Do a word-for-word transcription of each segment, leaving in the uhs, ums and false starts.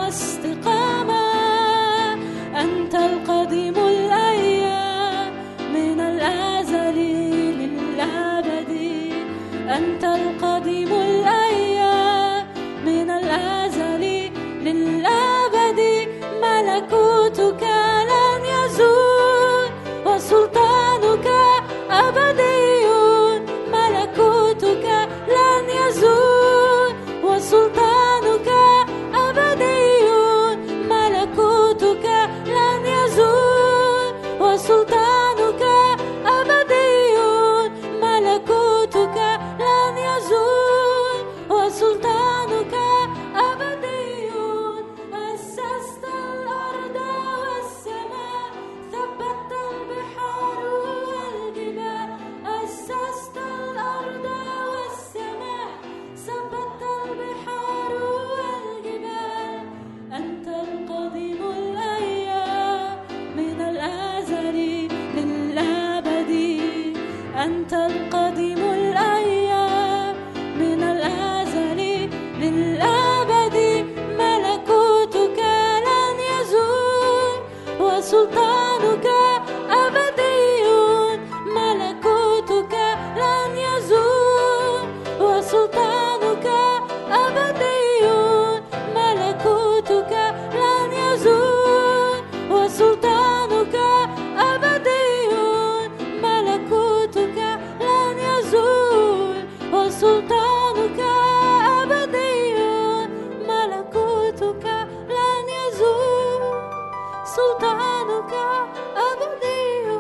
واستقامة. أنت القديم الأيام من الأزل للأبد. أنت القديم الأيام من الأزل للأبد. ملكوتك لن يزول وسلطانك أبدي. ملكوتك لن يزول وسلطانك أبدي. ملكوتك لن يزول وسلطانك أبدي. ملكوتك لن يزول وسلطانك أبدي. أسست الأرض والسماء، ثبت البحار والجبال. أسست الأرض والسماء، ثبت البحار والجبال. أنت القديم الأيام من الأزل للأبد. أنت القديم الأيام من الأزل للأبد. ملكوتك لن يزول وسلطانك أبدي. ملكوتك لن يزول وسلطانك أبدي. ملكوتك لن يزول وسلطانك أبدي. ملكوتك لن يزول وسلطانك أبدي. ملكوتك لن يزول سلطانك أبدي.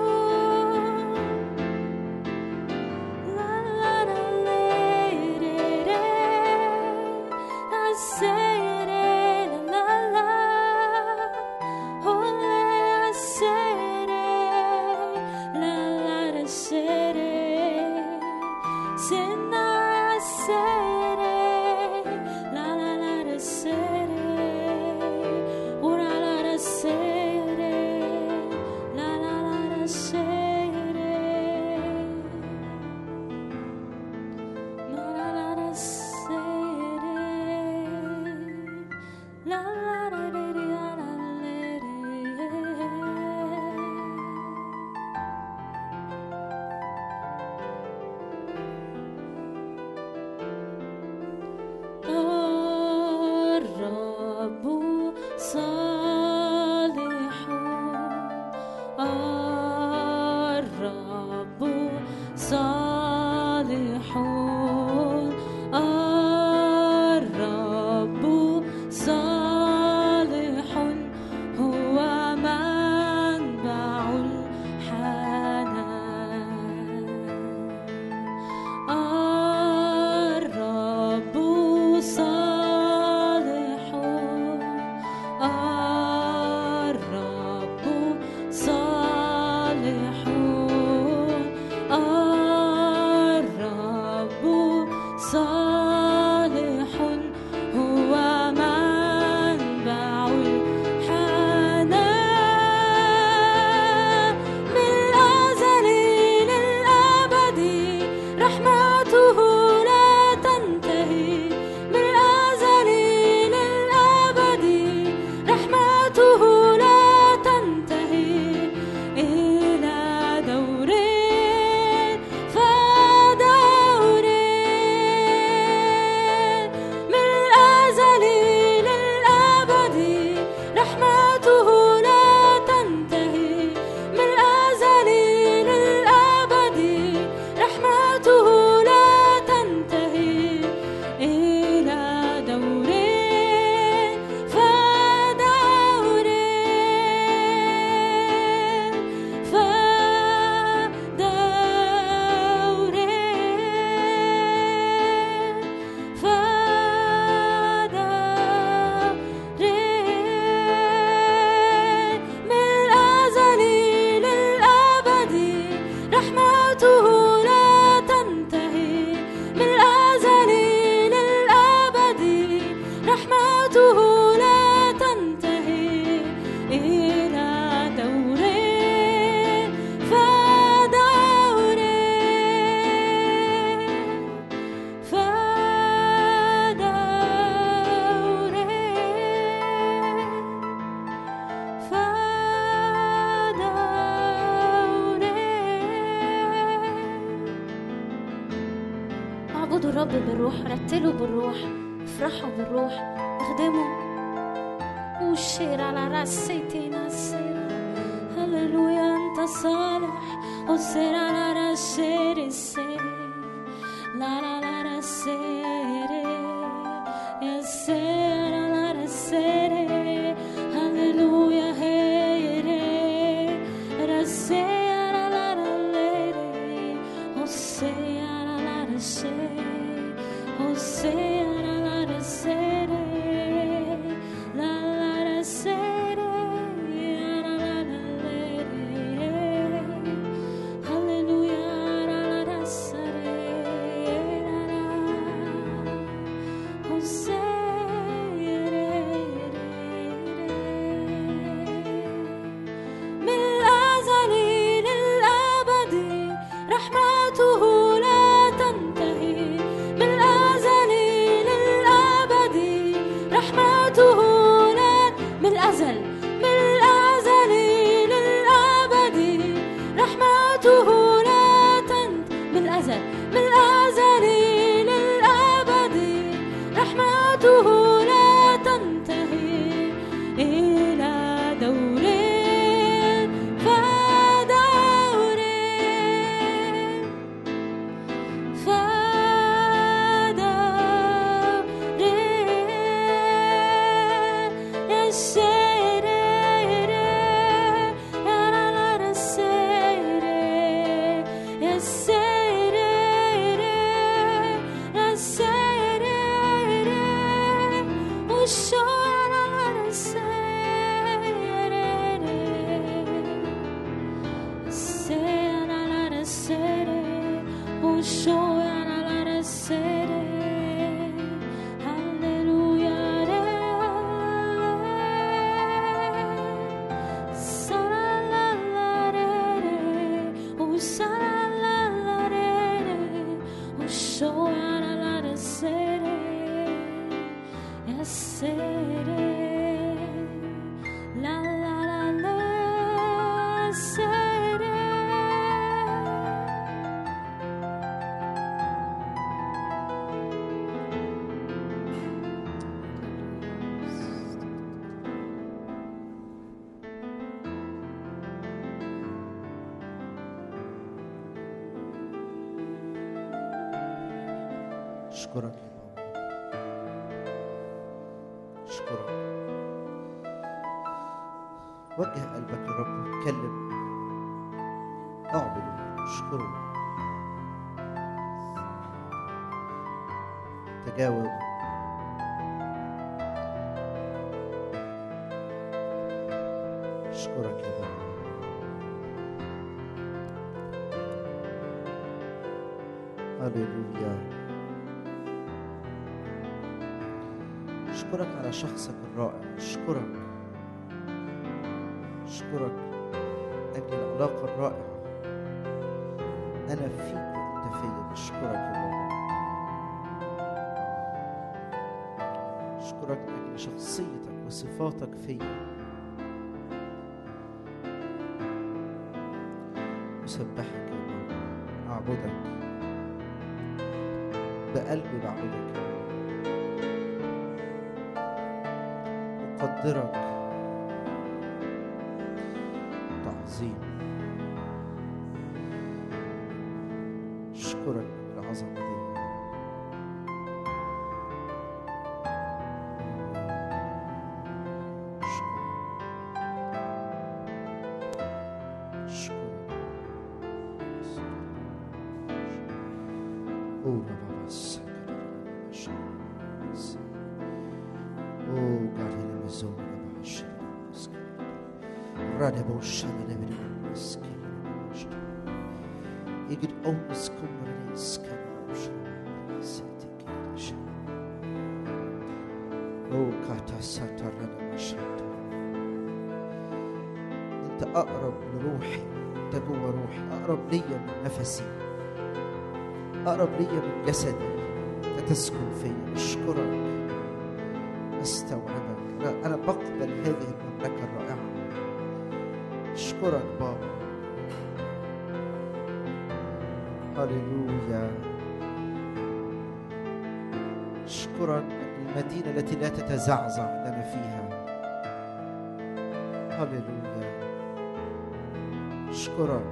لا لا لا لا لا سيري لا لا هولي سيري لا لا سيري سنا سيري لا لا لا سيري ورا لا سيري لا لا لا سيري لا لا لا سيري لا لا لا لا الرب صالح. الرب صالح. الرب صالح. الرب بالروح، رتلوا بالروح، افرحوا بالروح، اخدموا. وشير على راسيتي ناسير، هللويا انت صالح. وسير على راسير السير، لا لا لا راسير يا سير على راسير، هللويا هيري راسير على راليري. وسير على راسير، وسير على راسير، لا لا راسير يا لا لا ليري، هللويا على راسير لا وسير. من الأزل للأبد رحمته لا تنتهي، من الأزل للأبد رحمته لا، من الأزل من الأزل للأبد رحمته لا تنتهي، من الأزل من الأزل للأبد رحمته لا تنتهي إلى دور فدور فدور يا سير يا لا لا سير يا سير يا سير وشور على سير سير على سير وشور على سير. هللويا سرالالاري وسرالالاري وشور على سير يا سير لا لا لا لا سير. أشكرك يا بابا، أشكرك. وجه قلبك يا رب واتكلم، اعبد اشكره، تجاوب. أشكرك يا بابا. هللويا. أشكرك على شخصك الرائع، أشكرك أشكرك أجل العلاقة الرائعة، أنا فيك وأنت فيا. أشكرك يا بابا، أشكرك أجل شخصيتك وصفاتك فيا. أسبحك يا بابا، أعبدك بقلبي، بعبدك يا بابا، أقدرك تعظيم. أشكرك بالعظمة دي. أشكرك أشكرك أوه بابا السكر أوه قال هنا مزون بابا الشيء راني بوشان نبي مسكين يجد أونس كمرني سكان بوشان ساتك يشان أوه كاتا ساتر رنا مشات. أنت أقرب لروحي، أنت جوا روحي، أقرب ليا من نفسي، أقرب ليا من جسدي، أنت تسكن فيا. أشكرك، أستوعبك، أنا أنا بقبل هذه المملكة الرائعة. أشكرك بابا. هللويا أشكرك المدينة التي لا تتزعزع لنا فيها. هللويا. أشكرك.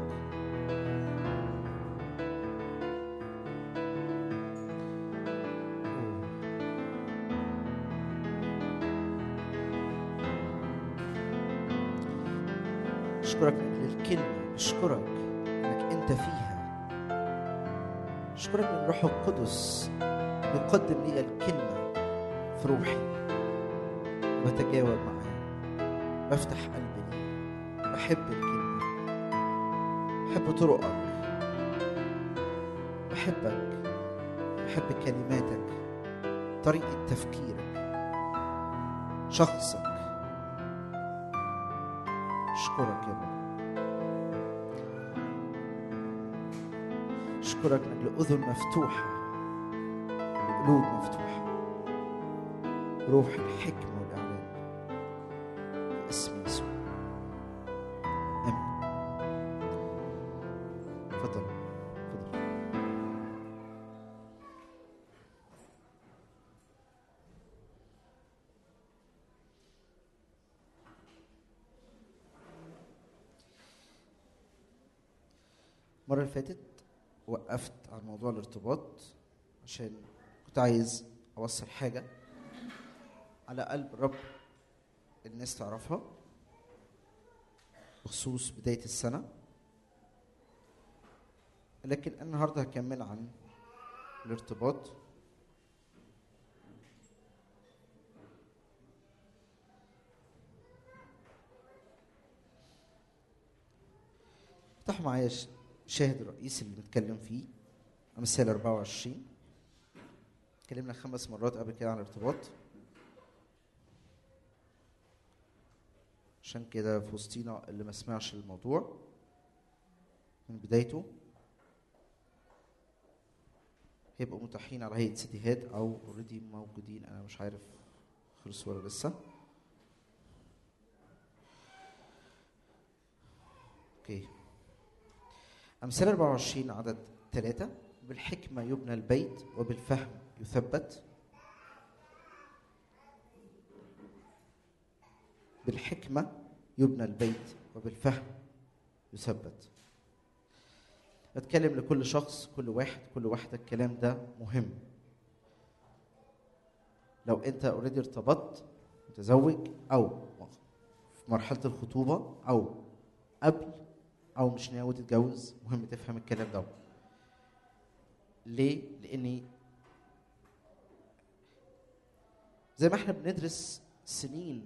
أشكرك للكلمة، أشكرك إنك أنت فيها، أشكرك من روح القدس يقدم لي الكلمة في روحي، بتجاوب معاها، بفتح قلبي لي، بحب الكلمة، بحب طرقك، بحبك، بحب كلماتك، طريقة تفكيرك، شخصك. أشكرك يا رب. أشكرك من الأذن مفتوحة، القلوب مفتوحة، روح الحكمة والإعلان باسم يسوع. آمين. تفضل تفضل. المرة اللي فاتت وقفت عن موضوع الارتباط عشان كنت عايز أوصل حاجة على قلب الرب الناس تعرفها بخصوص بداية السنة، لكن النهاردة هكمل عن الارتباط. افتحوا معايا الشاهد الرئيسي اللي بنتكلم فيه، أمثال أربعة وعشرين. اتكلمنا خمس مرات قبل كده عن الارتباط، عشان كده في وسطينا اللي ما سمعش الموضوع من بدايته هيبقوا متاحين على هيئة سيديهات أو اوريدي موجودين، أنا مش عارف خلصوا ولا لسه. اوكي. أمثال أربعة وعشرين عدد ثلاثة: بالحكمة يبنى البيت وبالفهم يثبت. بالحكمة يبنى البيت وبالفهم يثبت. أتكلم لكل شخص، كل واحد، كل واحدة، الكلام ده مهم. لو أنت اوريدي ارتبطت، متزوج، أو في مرحلة الخطوبة، أو قبل، أو مش ناوي تتجوز، مهم تفهم الكلام ده. ليه؟ لأني زي ما احنا بندرس سنين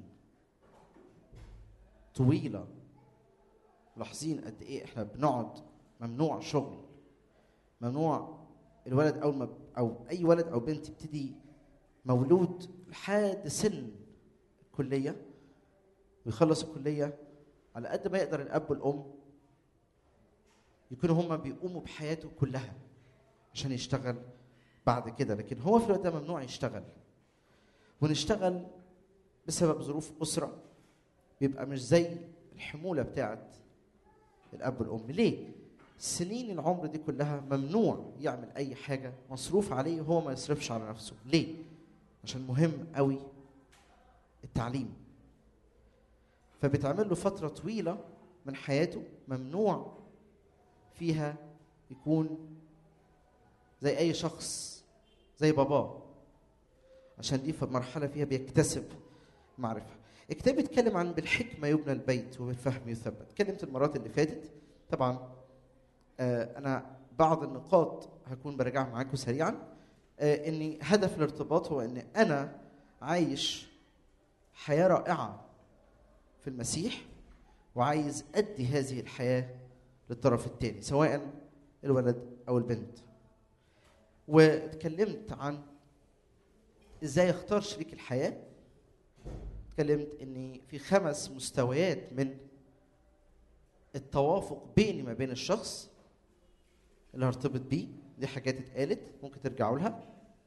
طويلة، لاحظين قد ايه احنا بنقعد ممنوع شغل، ممنوع الولد أول ما أو أي ولد أو بنت يبتدي مولود لحد سن الكلية ويخلص الكلية، على قد ما يقدر الأب والأم يكونوا هما بيقوموا بحياته كلها عشان يشتغل بعد كده، لكن هو في الوقت ده ممنوع يشتغل. ونشتغل بسبب ظروف أسرة بيبقى مش زي الحمولة بتاعت الأب والأم. ليه؟ سنين العمر دي كلها ممنوع يعمل أي حاجة مصروف عليه وهو ما يصرفش على نفسه. ليه؟ عشان مهم قوي التعليم، فبتعمل له فترة طويلة من حياته ممنوع فيها يكون زي أي شخص زي باباه، عشان دي في مرحلة فيها بيكتسب معرفة. الكتاب بيتكلم عن بالحكمة يبنى البيت وبالفهم يثبت. اتكلمت المرات اللي فاتت طبعا. آه أنا بعض النقاط هكون برجع معاكم سريعا. آه إني هدف الارتباط هو إن أنا عايش حياة رائعة في المسيح، وعايز أدي هذه الحياة للطرف الثاني سواء الولد أو البنت. واتكلمت عن إزاي اختار شريك الحياة. اتكلمت إني في خمس مستويات من التوافق بيني ما بين الشخص اللي هرتبط بيه. دي حاجات اتقالت ممكن ترجعوا لها.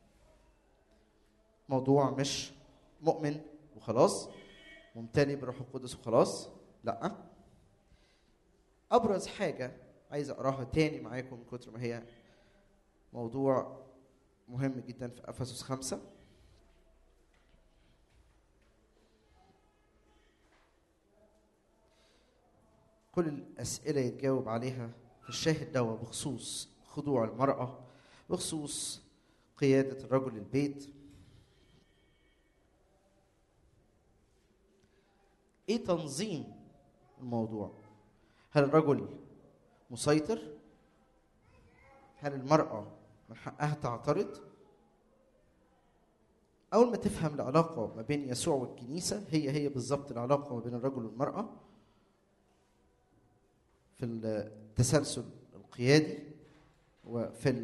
موضوع مش مؤمن وخلاص، ممتلئ بروح القدس وخلاص، لا. أبرز حاجة عايز أقراها تاني معاكم من كتر ما هي موضوع مهم جدا في أفسس خمسة. كل الأسئلة يتجاوب عليها في الشاهد دوا بخصوص خضوع المرأة، بخصوص قيادة الرجل البيت. ايه تنظيم الموضوع؟ هل الرجل مسيطر؟ هل المرأة من حقها تعترض؟ أول ما تفهم العلاقة ما بين يسوع والكنيسة هي هي بالظبط العلاقة ما بين الرجل والمرأة في التسلسل القيادي وفي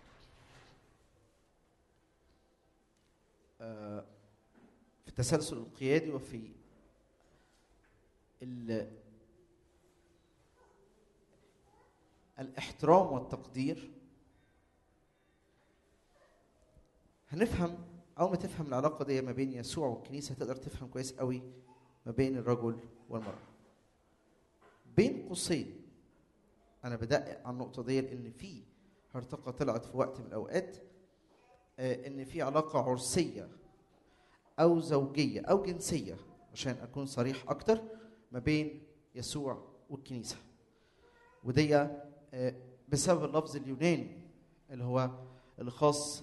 في التسلسل القيادي وفي الاحترام والتقدير. هنفهم أول ما تفهم العلاقة دي ما بين يسوع والكنيسة تقدر تفهم كويس قوي ما بين الرجل والمرأة. بين قوسين أنا بدقق على النقطة دي لأن في هرطقة طلعت في وقت من الأوقات إن في علاقة عرسية أو زوجية أو جنسية، عشان أكون صريح أكتر، ما بين يسوع والكنيسة، ودي بسبب اللفظ اليوناني اللي هو الخاص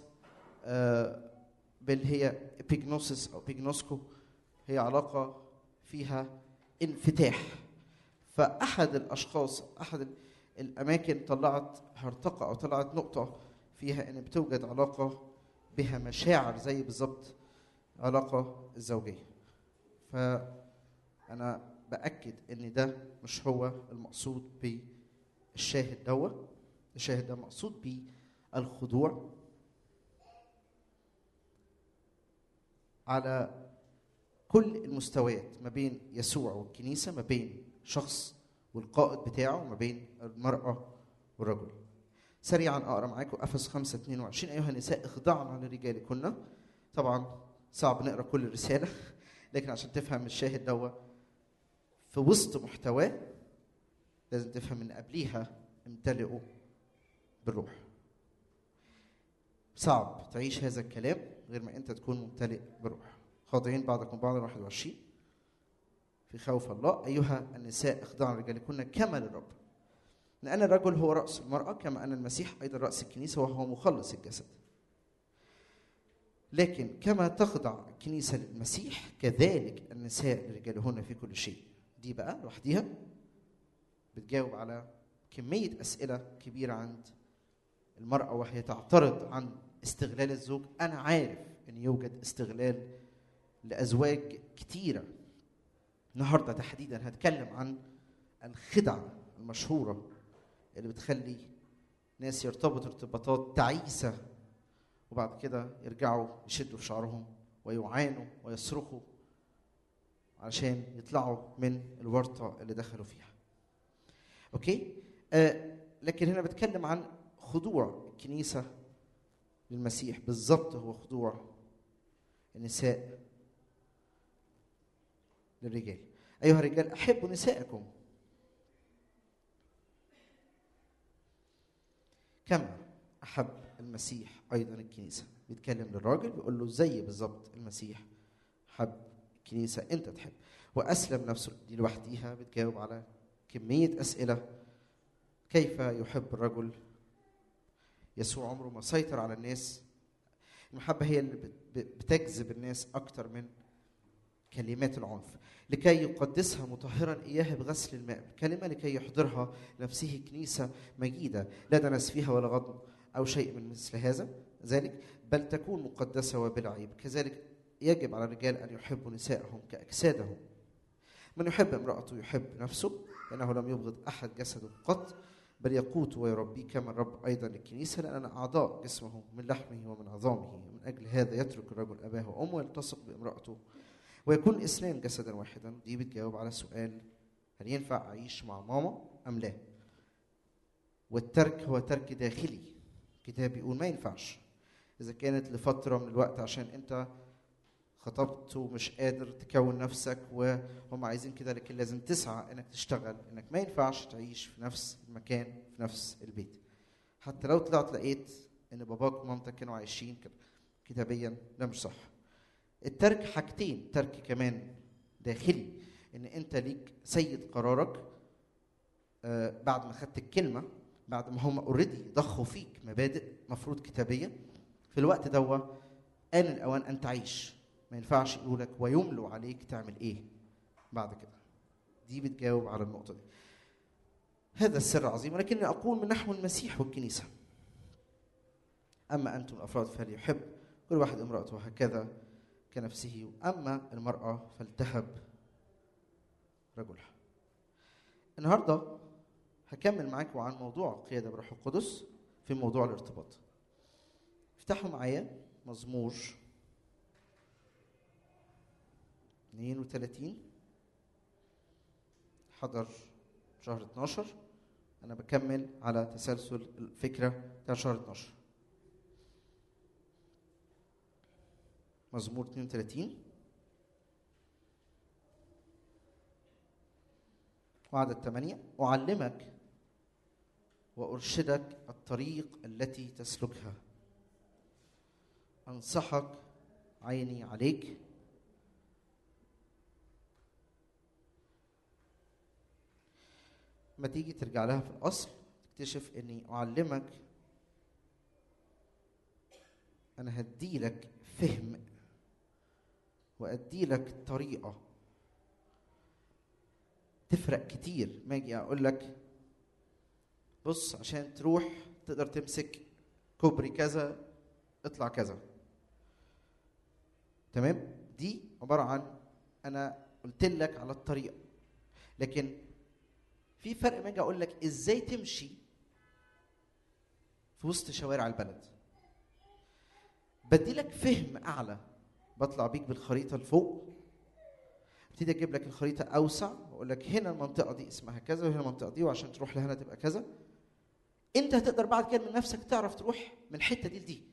باللي هي ابيجنوسيس أو بيجنوسكو، هي علاقة فيها انفتاح. فأحد الأشخاص أحد الأماكن طلعت هرطقة أو طلعت نقطة فيها إن بتوجد علاقة بها مشاعر زي بالضبط علاقة الزوجية. فأنا بأكد إن ده مش هو المقصود بالشاهد دوا. الشاهد ده مقصود بالخضوع على كل المستويات ما بين يسوع والكنيسة، ما بين شخص والقائد بتاعه، ما بين المرأة والرجل. سريعا أقرأ معاكم أفسس خمسة اثنين وعشرين: أيها النساء اخضعن لرجالكن. طبعا صعب نقرأ كل الرسالة، لكن عشان تفهم الشاهد دوا في وسط محتواه لازم تفهم من قبليها امتلئوا بالروح. صعب تعيش هذا الكلام غير ما أنت تكون ممتلئ بالروح. خاضعين بعضكم بعضا واحد وعشرين في خوف الله. أيها النساء اخضعن لرجالكن كما للرب، لأن الرجل هو رأس المرأة كما أن المسيح أيضا رأس الكنيسة وهو مخلص الجسد. لكن كما تخضع الكنيسة للمسيح كذلك النساء لرجالهن في كل شيء. دي بقى لوحديها بتجاوب على كمية أسئلة كبيرة عند المرأة وهي تعترض عن استغلال الزوج. أنا عارف أن يوجد استغلال لأزواج كتيرة. النهاردة تحديدا هتكلم عن الخدعة المشهورة اللي بتخلي ناس يرتبطوا ارتباطات تعيسة وبعد كده يرجعوا يشدوا في شعرهم ويعانوا ويصرخوا عشان يطلعوا من الورطة اللي دخلوا فيها. أوكي؟ آه لكن هنا بتكلم عن خضوع الكنيسة للمسيح بالضبط هو خضوع النساء للرجال. أيها الرجال أحبوا نسائكم كما أحب المسيح أيضا الكنيسة. بيتكلم للراجل بيقول له زي بالضبط المسيح حب الكنيسة أنت تحب وأسلم نفسه. دي لوحديها بتجاوب على كمية أسئلة. كيف يحب الرجل؟ يسوع عمره ما سيطر على الناس. المحبة هي اللي بتجذب الناس أكتر من كلمات العنف. لكي يقدسها مطهرا إياها بغسل الماء كلمة لكي يحضرها نفسه كنيسة مجيدة لا دنس فيها ولا غضن أو شيء من مثل هذا ذلك، بل تكون مقدسة وبلا عيب. كذلك يجب على الرجال أن يحبوا نسائهم كأجسادهم. من يحب امرأته يحب نفسه، لأنه لم يبغض أحد جسده قط بل يقوت ويربيه كما الرب أيضا الكنيسة، لأننا أعضاء جسمه من لحمه ومن عظامه. من أجل هذا يترك الرجل أباه وأمه ويلتصق بامرأته ويكون اثنان جسدا واحدا. دي بتجاوب على سؤال هل ينفع أعيش مع ماما أم لا؟ والترك هو ترك داخلي. الكتاب بيقول ما ينفعش إذا كانت لفترة من الوقت عشان أنت خطبت ومش قادر تكون نفسك وهم عايزين كده، لكن لازم تسعى انك تشتغل، انك ما ينفعش تعيش في نفس المكان في نفس البيت. حتى لو طلعت لقيت ان باباك ومامتك كانوا عايشين كده كتابيا ده مش صح. الترك حاجتين، ترك كمان داخلي ان انت ليك سيد قرارك آه بعد ما خدت الكلمه، بعد ما هم اوريدي ضخوا فيك مبادئ مفروض كتابيه، في الوقت دوا آن الأوان أن تعيش. ما ينفعش يقولك ويملوا عليك تعمل إيه بعد كده. دي بتجاوب على النقطة دي. هذا السر عظيم، ولكني أقول من نحو المسيح والكنيسة. أما أنتم الأفراد فليحب كل واحد امرأته هكذا كنفسه، أما المرأة فلتهب رجلها. النهاردة هكمل معاكم عن موضوع قيادة بروح القدس في موضوع الارتباط. افتحوا معايا مزمور اثنين وثلاثين، حضر شهر اتناشر. أنا بكمل على تسلسل الفكرة بتاع شهر اتناشر. مزمور اثنين وثلاثين وعدد ثمانية: أعلمك وأرشدك الطريق التي تسلكها، أنصحك عيني عليك. ما تيجي ترجع لها في الأصل تكتشف أني أعلمك، أنا هدي لك فهم وأدي لك طريقة. تفرق كتير ما أجي أقول لك بص عشان تروح تقدر تمسك كوبري كذا اطلع كذا، تمام؟ دي عبارة عن أنا قلت لك على الطريقة. لكن في فرق ما أجي أقول لك إزاي تمشي في وسط شوارع البلد. بدي لك فهم أعلى، بطلع بيك بالخريطة لفوق، ابتدي أجيب لك الخريطة أوسع وأقول لك هنا المنطقة دي اسمها كذا وهنا المنطقة دي، وعشان تروح لهنا تبقى كذا. أنت هتقدر بعد كده من نفسك تعرف تروح من الحتة دي لدي.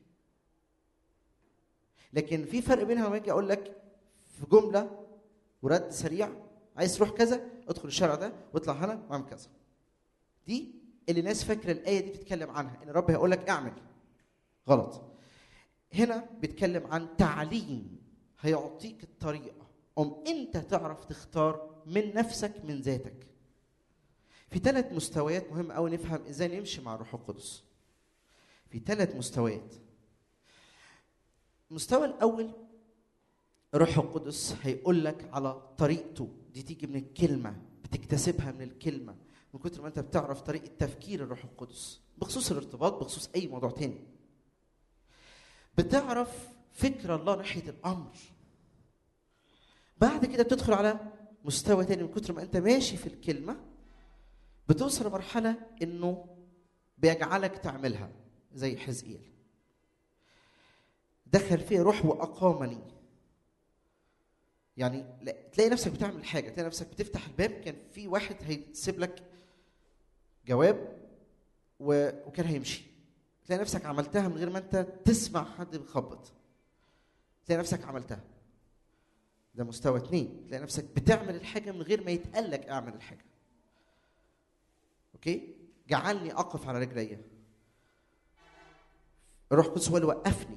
لكن في فرق بينها وما أجي أقول لك في جملة ورد سريع، عايز تروح كذا ادخل الشارع ده واطلع هنا واعمل كذا. دي اللي الناس فاكرة الآية دي بتتكلم عنها، إن الرب هيقول لك اعمل. غلط. هنا بيتكلم عن تعليم هيعطيك الطريقة، أم أنت تعرف تختار من نفسك من ذاتك. في ثلاث مستويات مهم أوي نفهم إزاي نمشي مع الروح القدس. في ثلاث مستويات. المستوى الأول الروح القدس هيقول لك على طريقته، دي تيجي من الكلمة، بتكتسبها من الكلمة، من كتر ما أنت بتعرف طريقة تفكير الروح القدس بخصوص الارتباط، بخصوص أي موضوع تاني. بتعرف فكر الله ناحية الأمر. بعد كده بتدخل على مستوى تاني، من كتر ما أنت ماشي في الكلمة بتوصل لمرحلة إنه بيجعلك تعملها، زي حزقيل دخل فيه روح وأقامني. يعني تلاقي نفسك بتعمل حاجة، تلاقي نفسك بتفتح الباب، كان في واحد هيسيب لك جواب وكان هيمشي، تلاقي نفسك عملتها من غير ما أنت تسمع حد بيخبط، تلاقي نفسك عملتها. ده مستوى اتنين، تلاقي نفسك بتعمل الحاجة من غير ما يتقالك اعمل الحاجة. اوكي؟ جعلني اقف على رجلي. الروح القدس هو اللي وقفني.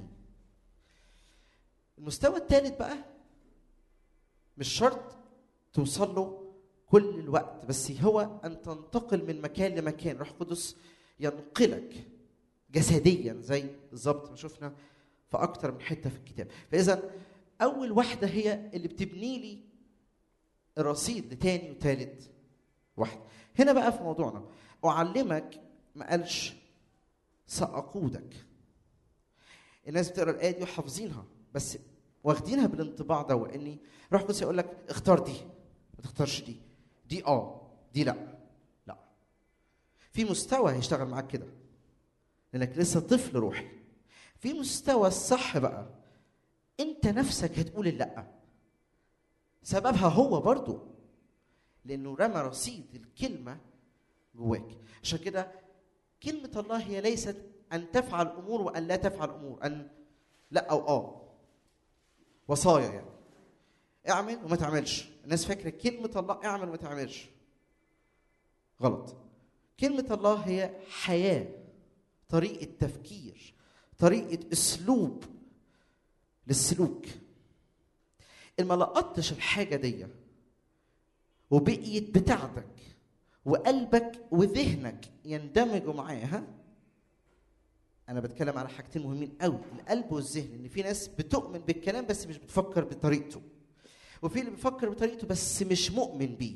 المستوى الثالث بقى مش شرط توصل له كل الوقت، بس هو ان تنتقل من مكان لمكان. الروح القدس ينقلك جسديا زي بالظبط ما شفنا في اكتر من حته في الكتاب. فاذا اول واحده هي اللي بتبني لي الرصيد لتاني وتالت واحد. هنا بقى في موضوعنا اعلمك، ما قالش ساقودك. الناس بتقرا الايه دي وحافظينها بس واخدينها بالانطباع ده، واني روح القدس يقول لك اختار دي، ما تختارش دي، دي اه دي لا. لا، في مستوى هيشتغل معاك كده لانك لسه طفل روحي. في مستوى الصح بقى انت نفسك هتقول اللا. سببها هو برضو لانه رمى رصيد الكلمه جواك. عشان كده كلمه الله هي ليست ان تفعل امور وان لا تفعل امور، ان لا او اه وصايا، يعني اعمل وما تعملش. الناس فاكره كلمه الله اعمل وما تعملش. غلط. كلمه الله هي حياه، طريقه تفكير، طريقه اسلوب للسلوك. إن ما لقطتش الحاجه دي وبقيت بتاعتك وقلبك وذهنك يندمجوا معاها. انا بتكلم على حاجتين مهمين قوي، القلب والذهن. ان في ناس بتؤمن بالكلام بس مش بتفكر بطريقته، وفي اللي بيفكر بطريقته بس مش مؤمن بيه،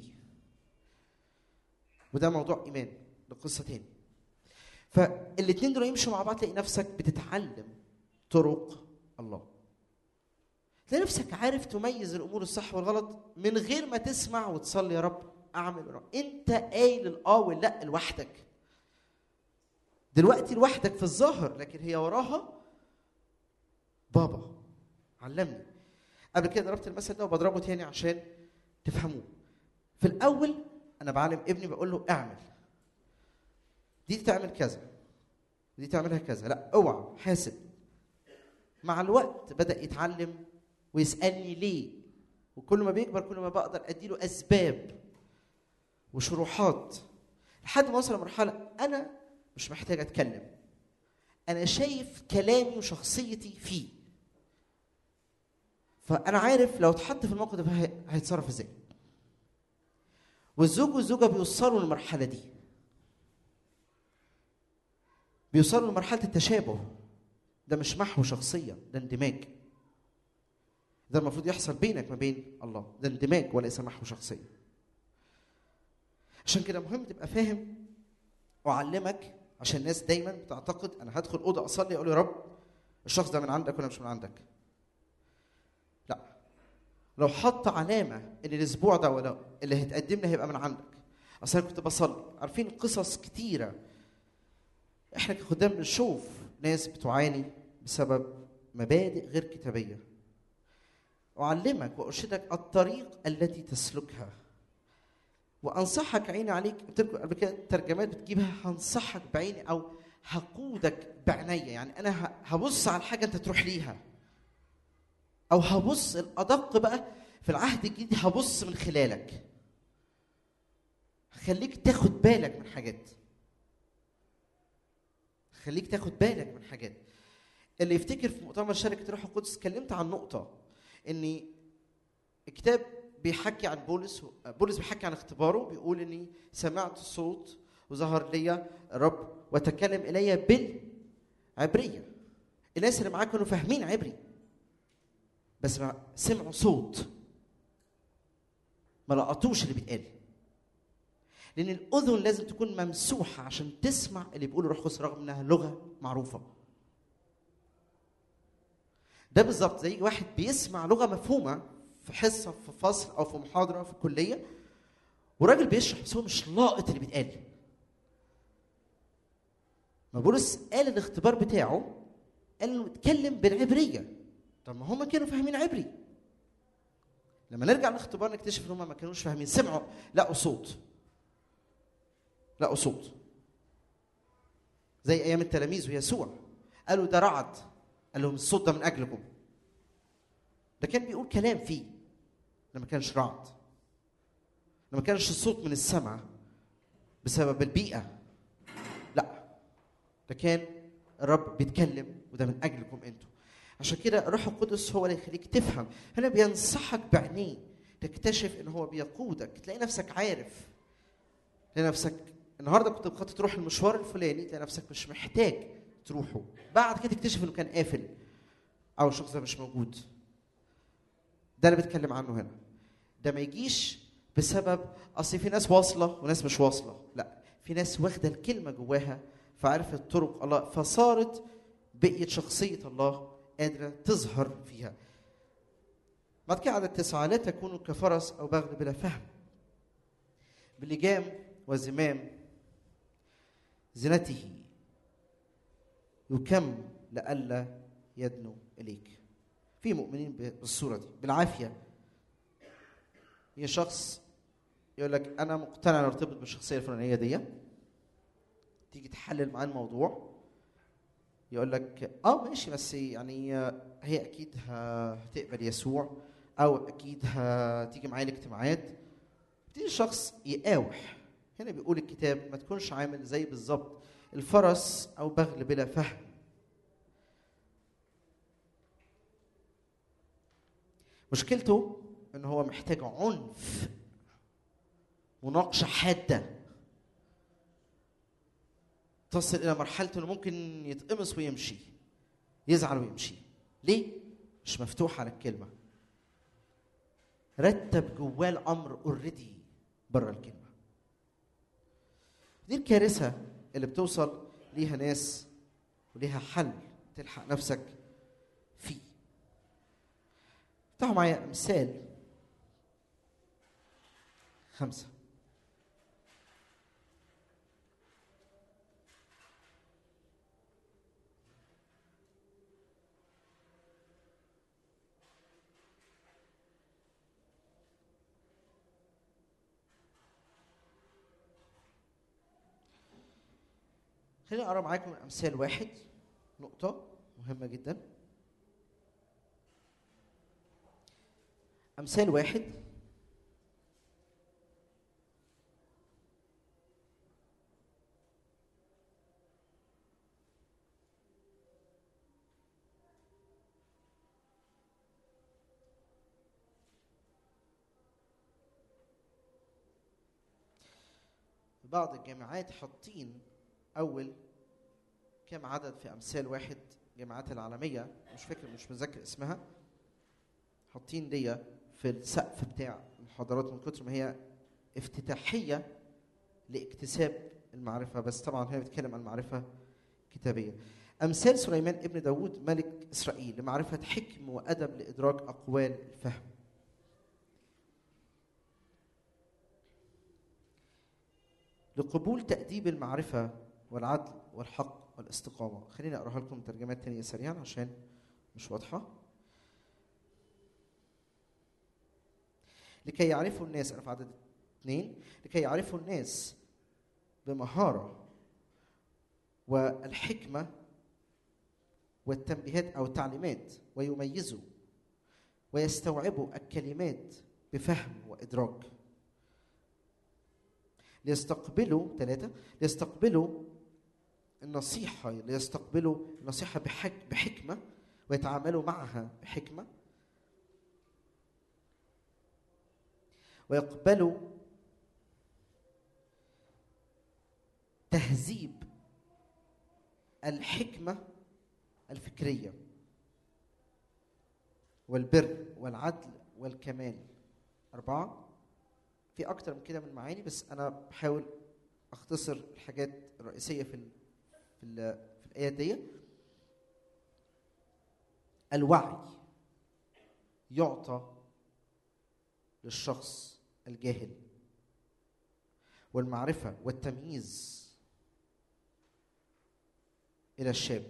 وده موضوع ايمان، ده قصه تاني. فالاثنين دول يمشوا مع بعض، تلاقي نفسك بتتعلم طرق الله، تلاقي نفسك عارف تميز الامور الصح والغلط من غير ما تسمع وتصلي يا رب اعمل رب. انت قايل الاه واللا لوحدك دلوقتي، لوحدك في الظاهر، لكن هي وراها بابا علمني. قبل كده ضربت المثل ده وبضربه تاني عشان تفهموه. في الاول انا بعلم ابني، بقول له اعمل دي تعمل كذا ودي تعملها كذا، لا اوعى حاسب. مع الوقت بدا يتعلم ويسالني ليه، وكل ما بيكبر كل ما بقدر اديله اسباب وشروحات، لحد ما وصل لمرحله انا مش محتاج اتكلم، انا شايف كلامي وشخصيتي فيه، فانا عارف لو اتحط في الموقف ده هيتصرف ازاي. والزوج والزوجه بيوصلوا للمرحله دي، بيوصلوا لمرحله التشابه. ده مش محو شخصيه، ده اندماج. ده المفروض يحصل بينك ما بين الله، ده اندماج وليس محو شخصيه. عشان كده مهم تبقى فاهم واعلمك، عشان الناس دايما بتعتقد انا هدخل اوضه اصلي اقول يا رب الشخص ده من عندك ولا مش من عندك. لا، لو حط علامه ان الاسبوع ده ولا اللي هيتقدم لي هيبقى من عندك. اصل انا كنت بصلي، عارفين قصص كتيره احنا كخدام بنشوف ناس بتعاني بسبب مبادئ غير كتابيه. اعلمك وارشدك الطريق التي تسلكها، وانصحك عيني عليك. قلت لكم قبل كده الترجمات بتجيبها هنصحك بعيني او هقودك بعناية، يعني انا هبص على الحاجه انت تروح ليها، او هبص الادق بقى في العهد الجديد، هبص من خلالك، خليك تاخد بالك من حاجات، خليك تاخد بالك من حاجات. اللي يفتكر في مؤتمر شركه الروح القدس اتكلمت عن نقطه، ان الكتاب بيحكي عن بولس، بولس بيحكي عن اختباره، بيقول اني سمعت صوت وظهر لي الرب وتكلم الي بالعبريه. الناس اللي معاه كانوا فاهمين عبري بس ما سمعوا صوت، ما لقطوش اللي بيتقال، لان الاذن لازم تكون ممسوحه عشان تسمع اللي بيقوله الروح القدس رغم انها لغه معروفه. ده بالظبط زي واحد بيسمع لغه مفهومه في حصه في فصل او في محاضره في الكليه، وراجل بيشرح بس هو مش لاقط اللي بيتقال. ما بولس قال الاختبار بتاعه قال انه اتكلم بالعبريه، طب ما هم كانوا فاهمين عبري. لما نرجع للاختبار نكتشف ان هم ما كانوش فاهمين، سمعوا لقوا صوت، لقوا صوت زي ايام التلاميذ ويسوع، قالوا ده رعد، قال لهم الصوت ده من اجلكم. ده كان بيقول كلام فيه، ده ما كانش رعد، ده ما كانش الصوت من السماء بسبب البيئه، لا ده كان الرب بيتكلم وده من اجلكم انتم. عشان كده الروح القدس هو اللي يخليك تفهم، هنا بينصحك بعينيه، تكتشف ان هو بيقودك، تلاقي نفسك عارف، تلاقي نفسك النهارده كنت بخطط تروح المشوار الفلاني، تلاقي نفسك مش محتاج تروحه، بعد كده تكتشف انه كان قافل او الشخص ده مش موجود. ده اللي بتكلم عنه هنا. ده ما يجيش بسبب اصل في ناس واصله وناس مش واصله، لا، في ناس واخده الكلمه جواها فعرفت طرق الله، فصارت بقيت شخصيه الله قادره تظهر فيها. بعد كده عدد تسعه، لا تكونوا كفرس او بغل بلا فهم بلجام وزمام زنته يكم لئلا يدنو اليك. في مؤمنين بالصوره دي بالعافيه، هي شخص يقول لك انا مقتنع ارتبط بالشخصيه الفلانيه دي، تيجي تحلل معاه الموضوع يقول لك اه ماشي بس يعني هي اكيد هتقبل يسوع او اكيد هتيجي معايا الاجتماعات. تيجي الشخص يقاوح. هنا بيقول الكتاب ما تكونش عامل زي بالظبط الفرس او بغل بلا فهم. مشكلته ان هو محتاج عنف، مناقشه حاده تصل الى مرحله انه ممكن يتقمص ويمشي، يزعل ويمشي. ليه؟ مش مفتوح على الكلمه، رتب جواه الامر اوريدي بره الكلمه. دي الكارثه اللي بتوصل ليها ناس وليها حل تلحق نفسك فيه. افتحوا معايا امثال خمسه. خليني اقرا معاكم من امثال واحد، نقطه مهمه جدا. امثال واحد بعض الجامعات حاطين اول كم عدد في امثال واحد، جامعات العالميه مش فاكر مش متذكر اسمها، حاطين دي في السقف بتاع المحاضرات من كتر ما هي افتتاحيه لاكتساب المعرفه، بس طبعا هي بتتكلم عن معرفه كتابيه. امثال سليمان ابن داود ملك اسرائيل لمعرفه حكم وادب لادراك اقوال الفهم. لقبول تأديب المعرفة والعدل والحق والاستقامة. خليني أقرأها لكم ترجمات تانية سريعا عشان مش واضحة. لكي يعرفوا الناس، أنا في عدد اثنين، لكي يعرفوا الناس بمهارة والحكمة والتنبيهات أو التعليمات، ويميزوا ويستوعبوا الكلمات بفهم وإدراك. ليستقبلوا ثلاثة ليستقبلوا النصيحة ليستقبلوا النصيحة بحك بحكمة ويتعاملوا معها بحكمة، ويقبلوا تهذيب الحكمة الفكرية والبر والعدل والكمال. أربعة. في أكتر من كده من معاني، بس أنا بحاول أختصر الحاجات الرئيسية في ال في, ال في الآية دي. الوعي يعطى للشخص الجاهل، والمعرفة والتمييز إلى الشاب.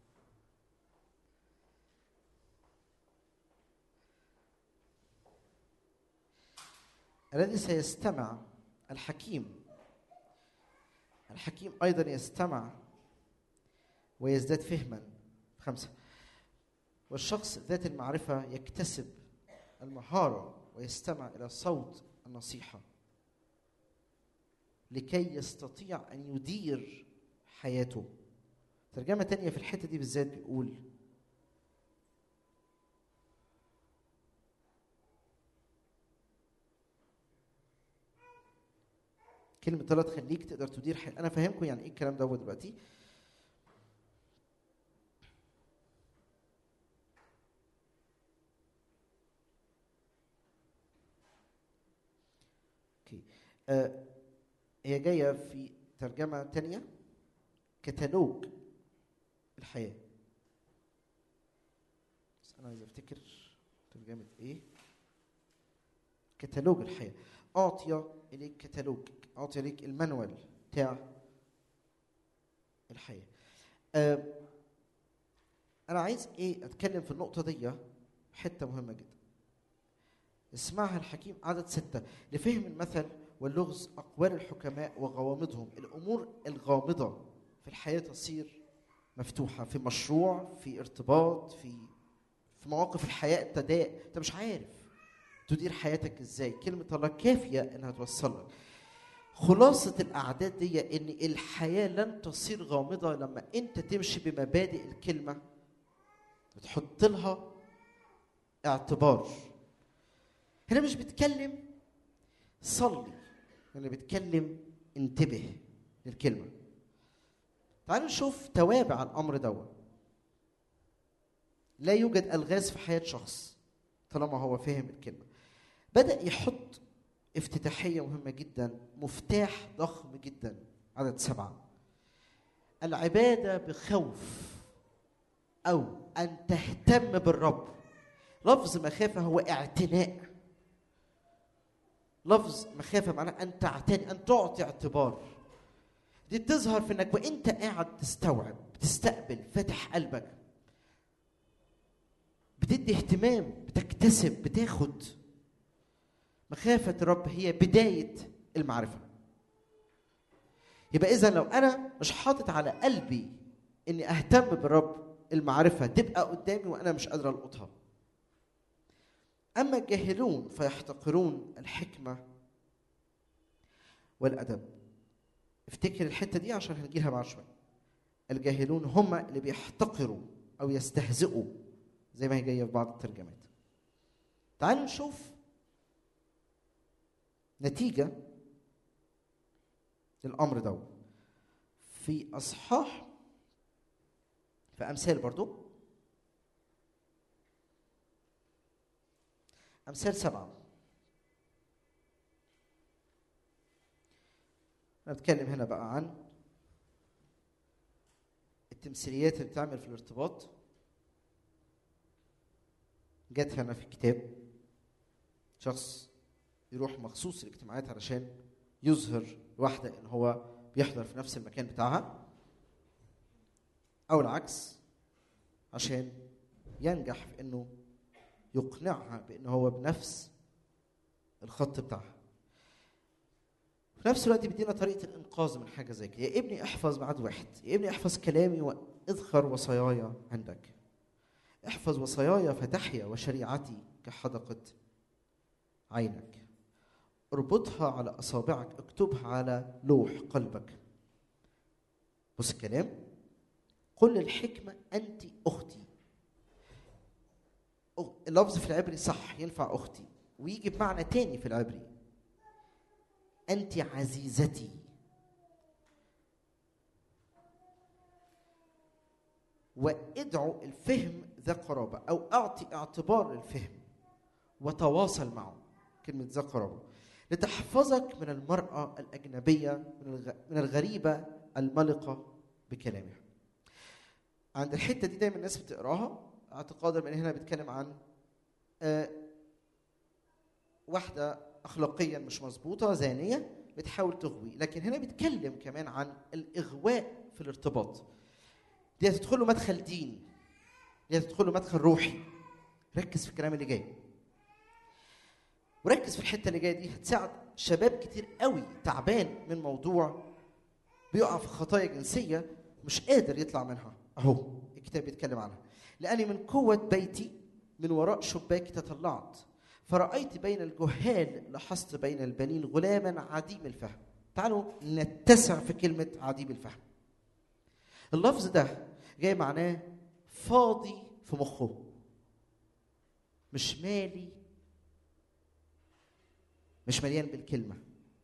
الذي سيستمع الحكيم الحكيم أيضا يستمع ويزداد فهما. خمسة. والشخص ذات المعرفة يكتسب المهارة ويستمع إلى صوت النصيحة لكي يستطيع أن يدير حياته. ترجمة تانية في الحتة دي بالذات بيقول كلمة ثلاث خليك تقدر تدير حياتك. أنا فاهمكم يعني إيه الكلام ده دلوقتي. أوكي. آه هي جاية في ترجمة تانية كتالوج الحياة، بس أنا عايز أفتكر ترجمة إيه. كتالوج الحياة. أعطي إليك كتالوج، أعطي إليك المانوال بتاع الحياة. أه أنا عايز إيه أتكلم في النقطة دي، حتة مهمة جدا. اسمعها الحكيم عدد ستة. لفهم المثل واللغز أقوال الحكماء وغوامضهم. الأمور الغامضة في الحياة تصير مفتوحة، في مشروع، في ارتباط، في في مواقف الحياة. أنت أنت مش عارف تدير حياتك إزاي. كلمة الله كافية إنها توصلك. خلاصة الأعداد دي إن الحياة لن تصير غامضة لما أنت تمشي بمبادئ الكلمة، بتحط لها اعتبار. هنا مش بتكلم صلي، هنا بتكلم انتبه للكلمة. تعالوا نشوف توابع الامر دوت. لا يوجد الغاز في حياه شخص طالما هو فهم الكلمه. بدا يحط افتتاحيه مهمه جدا، مفتاح ضخم جدا، عدد سبعه: العباده بخوف او ان تهتم بالرب. لفظ مخافه هو اعتناء. لفظ مخافه معناه ان تعتني، ان تعطي اعتبار. دي تظهر في انك وانت قاعد تستوعب، بتستقبل، فاتح قلبك، بتدي اهتمام، بتكتسب، بتاخد. مخافه الرب هي بدايه المعرفه. يبقى اذا لو انا مش حاطط على قلبي اني اهتم بالرب، المعرفه تبقى قدامي وانا مش قادر القطها. اما الجاهلون فيحتقرون الحكمه والادب. افتكر الحته دي عشان هنجيلها بعد شويه. الجاهلون هم اللي بيحتقروا او يستهزئوا، زي ما هي جايه في بعض الترجمات. تعالوا نشوف نتيجه للامر ده في اصحاح، في امثال برضو، امثال سبعه. انا بتكلم هنا بقى عن التمثيليات اللي بتعمل في الارتباط. جت هنا في الكتاب شخص يروح مخصوص الاجتماعات علشان يظهر واحدة ان هو بيحضر في نفس المكان بتاعها، او العكس عشان ينجح في انه يقنعها بان هو بنفس الخط بتاعها. في نفس الوقت بيدينا طريقة الانقاذ من حاجة زي كده. يا ابني احفظ بعد واحد، يا ابني احفظ كلامي واذخر وصاياي عندك. احفظ وصاياي فتحيا، وشريعتي كحدقة عينك. اربطها على اصابعك، اكتبها على لوح قلبك. بص الكلام: قل الحكمة انت اختي. اللفظ في العبري صح ينفع اختي، ويجي بمعنى تاني في العبري انت عزيزتي. وادعو الفهم ذا قرابة، او اعطي اعتبار للفهم وتواصل معه. كلمة ذا قرابة لتحفظك من المرأة الأجنبية، من الغريبة الملقة بكلامها. عند الحتة دي دايما الناس بتقراها اعتقادا من هنا بيتكلم عن آه واحدة أخلاقيا مش مظبوطة، زانية بتحاول تغوي، لكن هنا بيتكلم كمان عن الإغواء في الارتباط. دي هتدخله مدخل ديني، دي هتدخله مدخل روحي. ركز في الكلام اللي جاي، وركز في الحته اللي جايه دي، هتساعد شباب كتير قوي تعبان من موضوع بيقع في خطايا جنسيه مش قادر يطلع منها. اهو الكتاب بيتكلم عنها: لاني من قوه بيتي من وراء شباكي تطلعت، فرأيت بين الجهال، لاحظت بين البنين غلاما عديم الفهم. تعالوا نتسع في كلمه عديم الفهم. اللفظ ده جاي معناه فاضي في مخه، مش مالي، مش مليان بالكلمة.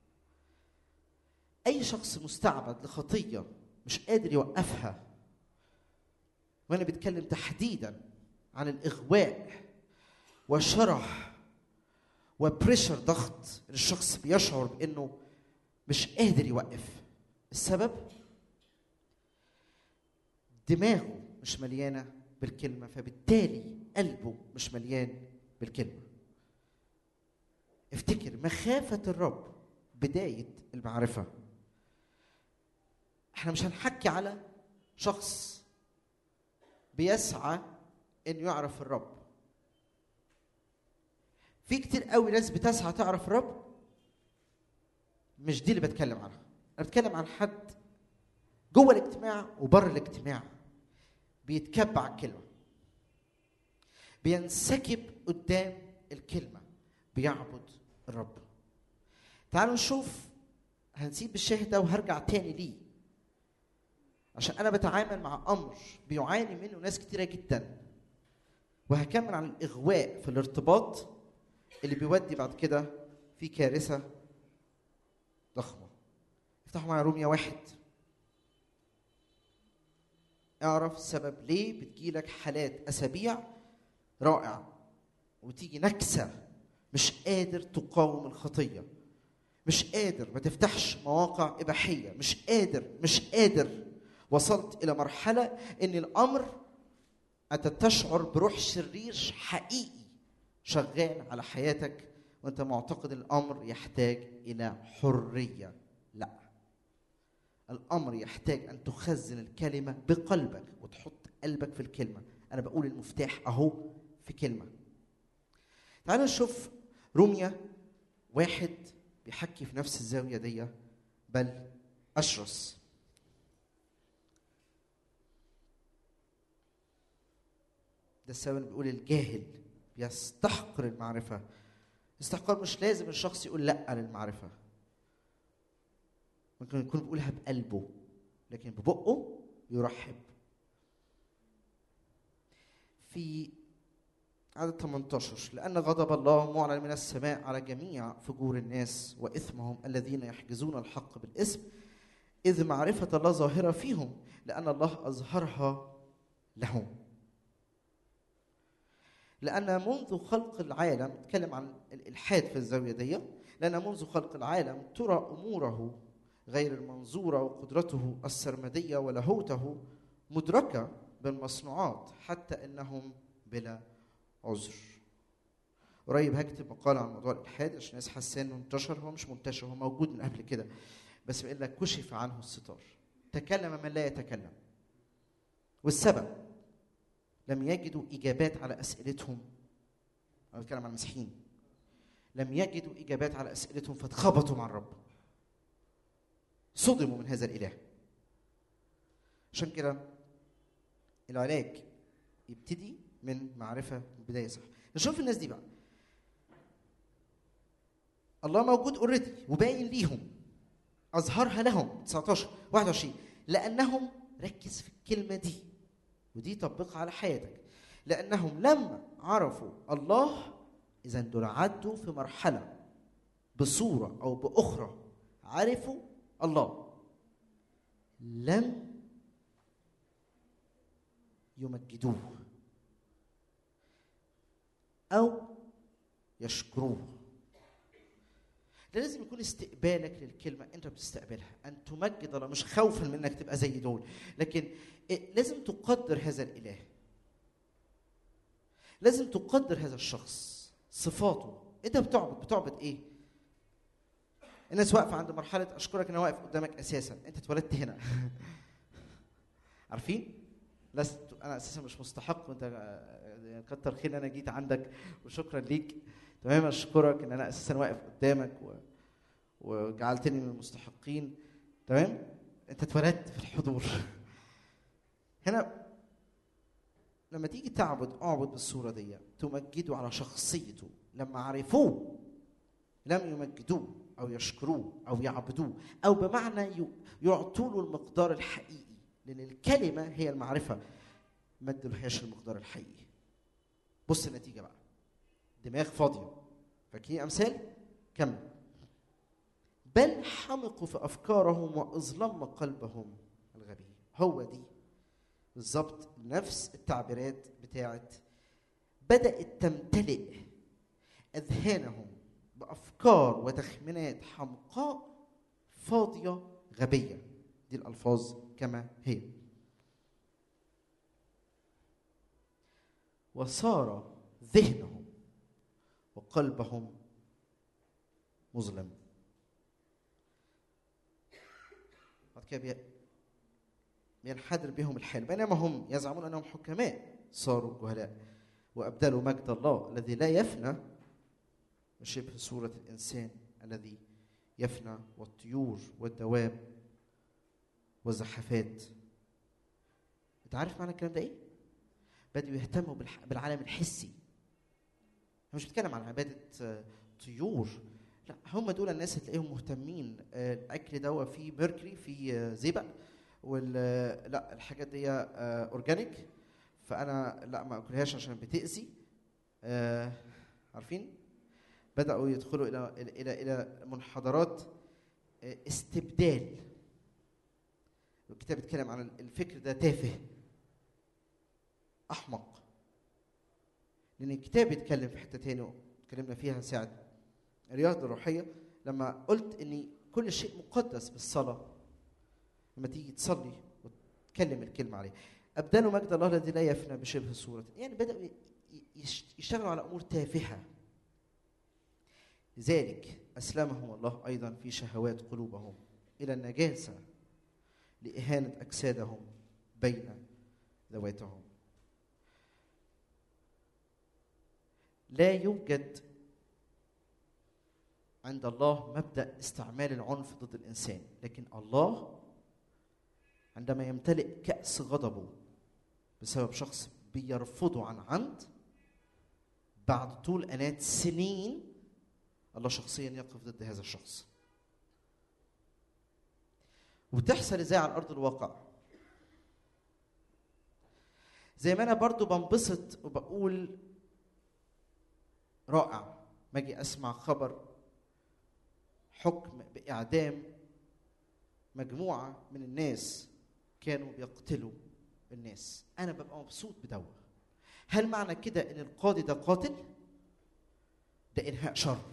أي شخص مستعبد لخطية مش قادر يوقفها، وأنا بتكلم تحديداً عن الإغواء وشرح وبريشر، ضغط الشخص بيشعر بأنه مش قادر يوقف. السبب دماغه مش مليانة بالكلمة، فبالتالي قلبه مش مليان بالكلمة. افتكر مخافة الرب بداية المعرفة. احنا مش هنحكي على شخص بيسعى انه يعرف الرب. في كتير قوي ناس بتسعى تعرف الرب، مش دي اللي بتكلم عنها. انا بتكلم عن حد جوه الاجتماع وبره الاجتماع بيتكبع الكلمة، بينسكب قدام الكلمة، بيعبد الرب. تعالوا نشوف، هنسيب الشاهد ده وهرجع تاني ليه، عشان انا بتعامل مع امر بيعاني منه ناس كتيره جدا، وهكمل عن الاغواء في الارتباط اللي بيودي بعد كده في كارثه ضخمه. افتحوا معايا رومية واحد. اعرف سبب ليه بتجيلك حالات اسابيع رائع وتيجي نكسه، مش قادر تقاوم الخطيه، مش قادر، ما تفتحش مواقع اباحيه، مش قادر مش قادر وصلت الى مرحله ان الامر انت تشعر بروح شرير حقيقي شغال على حياتك وانت معتقد الامر يحتاج الى حريه. لا، الامر يحتاج ان تخزن الكلمه بقلبك وتحط قلبك في الكلمه. انا بقول المفتاح اهو في كلمه. تعالوا نشوف روميا واحد بيحكي في نفس الزاويه دي بل اشرس. ده السبب بيقول الجاهل بيستحقر المعرفه. استحقار مش لازم الشخص يقول لا للمعرفه، ممكن يكون بيقولها بقلبه لكن ببقه يرحب. في عدد ثمانية عشر لأن غضب الله معلن من السماء على جميع فجور الناس وإثمهم الذين يحجزون الحق بالإثم، إذ معرفة الله ظاهرة فيهم لأن الله أظهرها لهم. لأن منذ خلق العالم، نتكلم عن الإلحاد في الزاوية دي، لأن منذ خلق العالم ترى أموره غير المنظورة وقدرته السرمدية ولاهوته مدركة بالمصنوعات حتى إنهم بلا عذر. قريب هكتب مقالة عن موضوع الإلحاد عشان الناس حاسة إنه انتشر. هو مش منتشر، هو موجود من قبل كده، بس بيقول لك كشف عنه الستار، تكلم من لا يتكلم. والسبب لم يجدوا إجابات على أسئلتهم. أنا بتكلم عن المسيحيين، لم يجدوا إجابات على أسئلتهم فاتخبطوا مع الرب، صدموا من هذا الإله. عشان كده العلاج يبتدي من معرفة بداية صح. نشوف الناس دي بقى، الله موجود اوريدي وباين ليهم، أظهرها لهم. تسعة عشر واحد وعشرين لأنهم، ركز في الكلمة دي ودي طبقها على حياتك، لأنهم لما عرفوا الله، إذا دول عدوا في مرحلة بصورة أو بأخرى عرفوا الله، لم يمجدوه أو يشكروه. لازم يكون استقبالك للكلمة أنت بتستقبلها، أن تمجد الله، مش خوفا منك تبقى زي دول، لكن لازم تقدر هذا الإله، لازم تقدر هذا الشخص، صفاته. أنت بتعبد بتعبد إيه؟ الناس واقفة عند مرحلة أشكرك أنا واقف قدامك أساسا، أنت اتولدت هنا. عارفين؟ لست أنا أساسا مش مستحق، وأنت كتر خير أنا جيت عندك وشكرا ليك. تمام، أشكرك إن أنا أساسا واقف قدامك و... وجعلتني من المستحقين. تمام، أنت اتولدت في الحضور. هنا لما تيجي تعبد اعبد بالصورة دي، تمجده على شخصيته. لما عرفوه لم يمجدوه أو يشكروه أو يعبدوه، أو بمعنى يعطوا له المقدار الحقيقي، لأن الكلمة هي المعرفة، ما ادلوهاش المقدار الحقيقي. بص النتيجة بقى، دماغ فاضية. فاكرين أمثال؟ كمل. بل حمقوا في أفكارهم وأظلم قلبهم الغبي. هو دي بالظبط نفس التعبيرات بتاعت بدأت تمتلئ أذهانهم بأفكار وتخمينات حمقاء فاضية غبية. دي الألفاظ كما هي. وصار ذهنهم وقلبهم مظلم. بعد كده ينحدر بهم الحال، بينما هم يزعمون أنهم حكماء صاروا جهلاء، وأبدلوا مجد الله الذي لا يفنى شبه صورة الإنسان الذي يفنى، والطيور والدواب والزحفات. أنت عارف معنى الكلام ده إيه؟ بدأوا يهتموا بالعالم الحسي. أنا مش بتكلم عن عبادة طيور، لا، هم دول الناس اللي تلاقيهم مهتمين. الأكل ده فيه ميركوري، فيه زئبق، وال لا الحاجات دي أورجانيك، فأنا لا ما أكلهاش عشان بتأذي. عارفين؟ بدأوا يدخلوا إلى إلى إلى منحدرات استبدال. الكتاب بيتكلم عن الفكر ده تافه، احمق. لان الكتاب يتكلم في حته تاني اتكلمنا فيها ساعه الرياضه الروحيه، لما قلت ان كل شيء مقدس بالصلاه. لما تيجي تصلي وتكلم الكلمه عليه، ابدلوا مجد الله الذي لا يفنى بشبه صورته. يعني بداوا يشتغلوا على امور تافهه. لذلك اسلمهم الله ايضا في شهوات قلوبهم الى النجاسه لاهانه اجسادهم بين ذواتهم. لا يوجد عند الله مبدأ استعمال العنف ضد الإنسان، لكن الله عندما يمتلئ كأس غضبه بسبب شخص بيرفضه عن عمد، بعد طول أنات سنين الله شخصيا يقف ضد هذا الشخص. وتحصل ازاي على أرض الواقع؟ زي ما أنا برضو بنبسط وبقول رائع ما أجي أسمع خبر حكم بإعدام مجموعة من الناس كانوا بيقتلوا الناس، أنا ببقى مبسوط بدوه. هل معنى كده إن القاضي ده قاتل؟ ده إنهاء شر.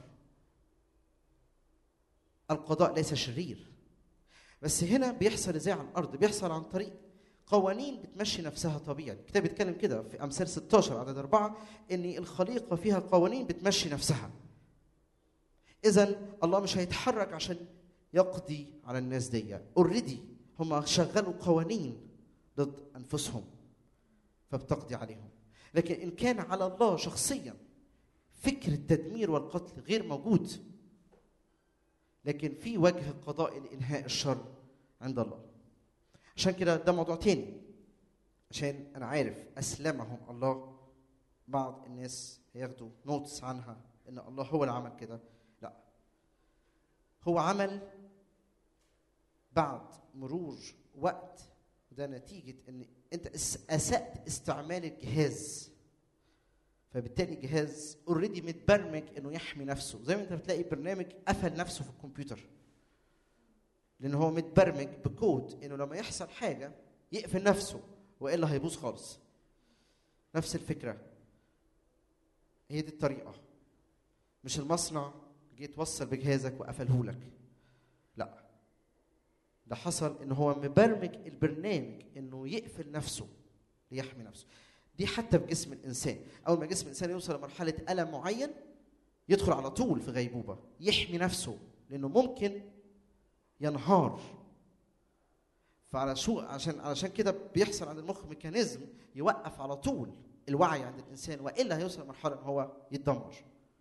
القضاء ليس شرير، بس هنا بيحصل إزاي على الأرض؟ بيحصل عن طريق قوانين بتمشي نفسها طبيعي. الكتاب بيتكلم كده في أمثال ستة عشر عدد أربعة إن الخليقة فيها قوانين بتمشي نفسها. إذن الله مش هيتحرك عشان يقضي على الناس دي. اوريدي هم شغلوا قوانين ضد أنفسهم فبتقضي عليهم. لكن إن كان على الله شخصيا فكر التدمير والقتل غير موجود، لكن في وجه قضاء لإنهاء الشر عند الله. عشان كده ده موضوع تاني، عشان أنا عارف أسلمهم الله. بعض الناس هياخدوا نوتس عنها إن الله هو اللي عمل كده. لا، هو عمل بعد مرور وقت، وده نتيجة إن أنت أسأت استعمال الجهاز، فبالتالي الجهاز اوريدي متبرمج إنه يحمي نفسه. زي ما أنت بتلاقي برنامج قفل نفسه في الكمبيوتر، لأن هو متبرمج بكود إنه لما يحصل حاجة يقفل نفسه وإلا هيبوظ خالص. نفس الفكرة، هي دي الطريقة. مش المصنع جيت توصل بجهازك وقفله لك، لا، ده حصل إنه هو مبرمج البرنامج إنه يقفل نفسه ليحمي نفسه. دي حتى بجسم الإنسان، أول ما جسم الإنسان يوصل لمرحلة ألم معين يدخل على طول في غيبوبة يحمي نفسه، لأنه ممكن ينهار. فعلى شو عشان علشان كده بيحصل عند المخ ميكانيزم يوقف على طول الوعي عند الإنسان، وإلا هيوصل لمرحلة إن هو يتدمر.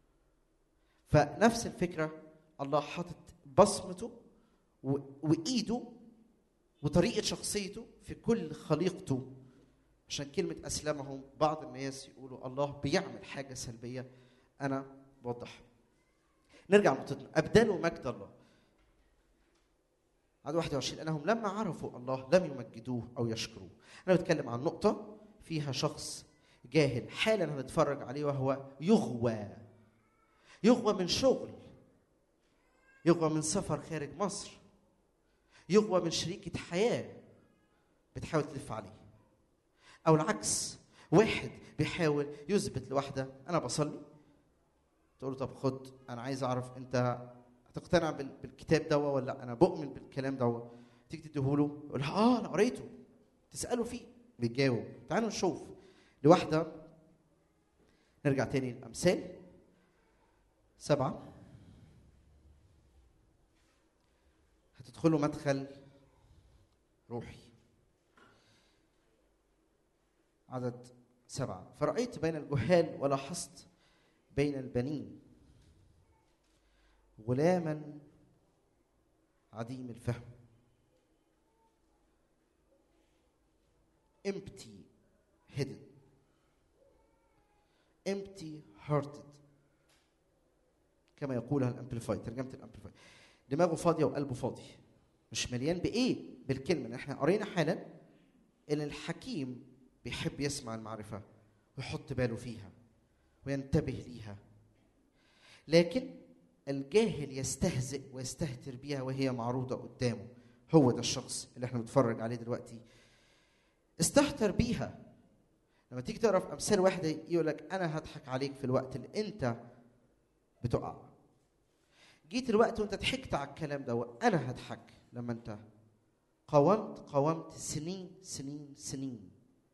فنفس الفكرة، الله حاطط بصمته وإيده وطريقة شخصيته في كل خليقته. عشان كلمة أسلمهم بعض الناس يقولوا الله بيعمل حاجة سلبية، أنا بوضح. نرجع لنقطتنا، أبدلوا مجد الله. عدد واحد وعشرين، أنهم لما عرفوا الله لم يمجدوه أو يشكروه. أنا بتكلم عن نقطة فيها شخص جاهل حالا هنتفرج عليه وهو يغوى يغوى من شغل، يغوى من سفر خارج مصر، يغوى من شريكة حياة بتحاول تلف عليه، أو العكس، واحد بيحاول يثبت لواحدة أنا بصلي، تقول له طب خد أنا عايز أعرف أنت هتقتنع بالكتاب ده ولا لا، أنا بؤمن بالكلام ده. تيجي تديهوله يقول لها آه أنا قريته، تسأله فيه بيجاوب. تعالوا نشوف لواحدة. نرجع تاني للأمثال سبعة، هتدخلوا مدخل روحي. عدد سبعة، فرأيت بين الجهال ولاحظت بين البنين غلاما عديم الفهم empty headed empty hearted كما يقولها الامبليفاي، ترجمة الامبليفاي. دماغه فاضية وقلبه فاضي، مش مليان بإيه؟ بالكلمة. احنا قرينا حالا ان الحكيم بيحب يسمع المعرفة ويحط باله فيها وينتبه ليها، لكن الجاهل يستهزئ ويستهتر بيها وهي معروضة قدامه. هو ده الشخص اللي احنا بنتفرج عليه دلوقتي، استهتر بيها لما تيجي تقرا في امثال واحد يقول لك انا هضحك عليك في الوقت اللي انت بتقع. جيت الوقت وانت ضحكت على الكلام ده، انا هضحك لما انت قاومت قاومت سنين سنين سنين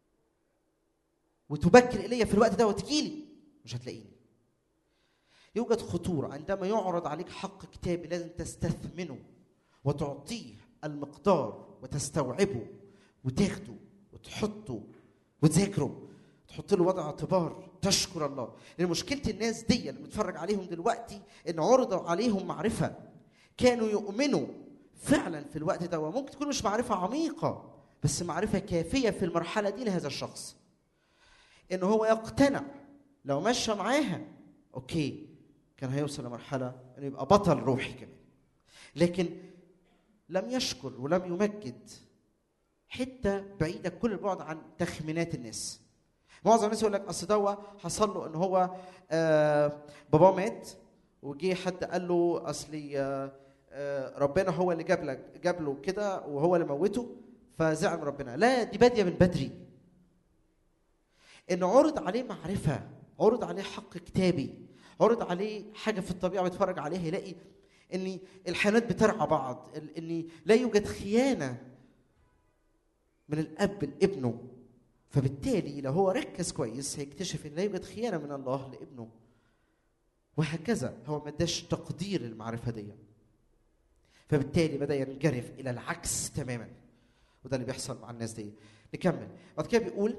وتبكر الي في الوقت ده وتجيلي مش هتلاقيني. يوجد خطوره عندما يعرض عليك حق كتابي، لازم تستثمنه وتعطيه المقدار وتستوعبه وتاخده وتحطه وتذاكره، تحط له وضع اعتبار، تشكر الله. لان مشكله الناس دي اللي بتتفرج عليهم دلوقتي ان عرض عليهم معرفه كانوا يؤمنوا فعلا في الوقت ده، وممكن تكون مش معرفه عميقه بس معرفه كافيه في المرحله دي لهذا الشخص ان هو يقتنع لو مشى معاها اوكي كان هيوصل لمرحله انه يبقى بطل روحي كمان. لكن لم يشكر ولم يمجد، حته بعيده كل البعد عن تخمينات الناس. معظم الناس يقول لك اصل دوا حصل له ان هو آه باباه مات وجي حد قال له اصلي آه آه ربنا هو اللي جاب لك جاب له كده وهو اللي موته فزعم ربنا. لا، دي باديه من بدري. ان عرض عليه معرفه، عرض عليه حق كتابي، عرض عليه حاجه في الطبيعه بيتفرج عليها يلاقي ان الحيوانات بترعى بعض، ان لا يوجد خيانه من الاب لابنه. فبالتالي لو هو ركز كويس هيكتشف ان لا يوجد خيانه من الله لابنه، وهكذا. هو ما اداش تقدير للمعرفه دي، فبالتالي بدا ينجرف الى العكس تماما، وده اللي بيحصل مع الناس دي. نكمل بعد كده بيقول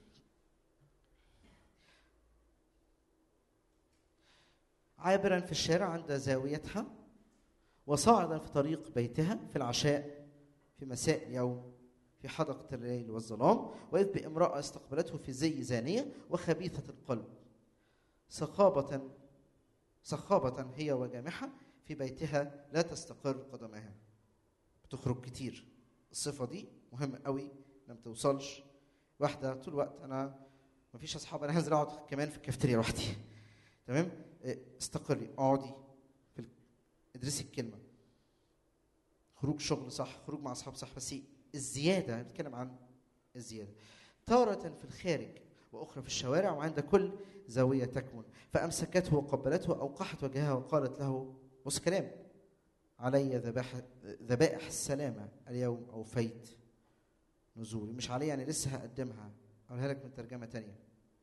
عابرا في الشارع عند زاويتها وصاعدا في طريق بيتها في العشاء في مساء اليوم في حدقة الليل والظلام، وإذ بامرأة استقبلته في زي زانية وخبيثة القلب صخابة صخابة هي وجامحة في بيتها لا تستقر قدمها. بتخرج كتير. الصفة دي مهمة قوي لما توصلش واحدة طول الوقت أنا مفيش أصحاب، أنا هنزل أقعد كمان في الكافتيريا لوحدي. تمام؟ استقري، اقعدي في ال... ادرسي الكلمة. خروج شغل صح، خروج مع أصحاب صح، بس الزيادة بتكلم عن الزيادة. تارة في الخارج وأخرى في الشوارع وعند كل زاوية تكمن. فأمسكته وقبلته أوقحت وجهها وقالت له بص كلام علي ذبائح ذبائح السلامة اليوم أوفيت نزولي. مش علي يعني لسه هقدمها، أقولها لك من ترجمة تانية.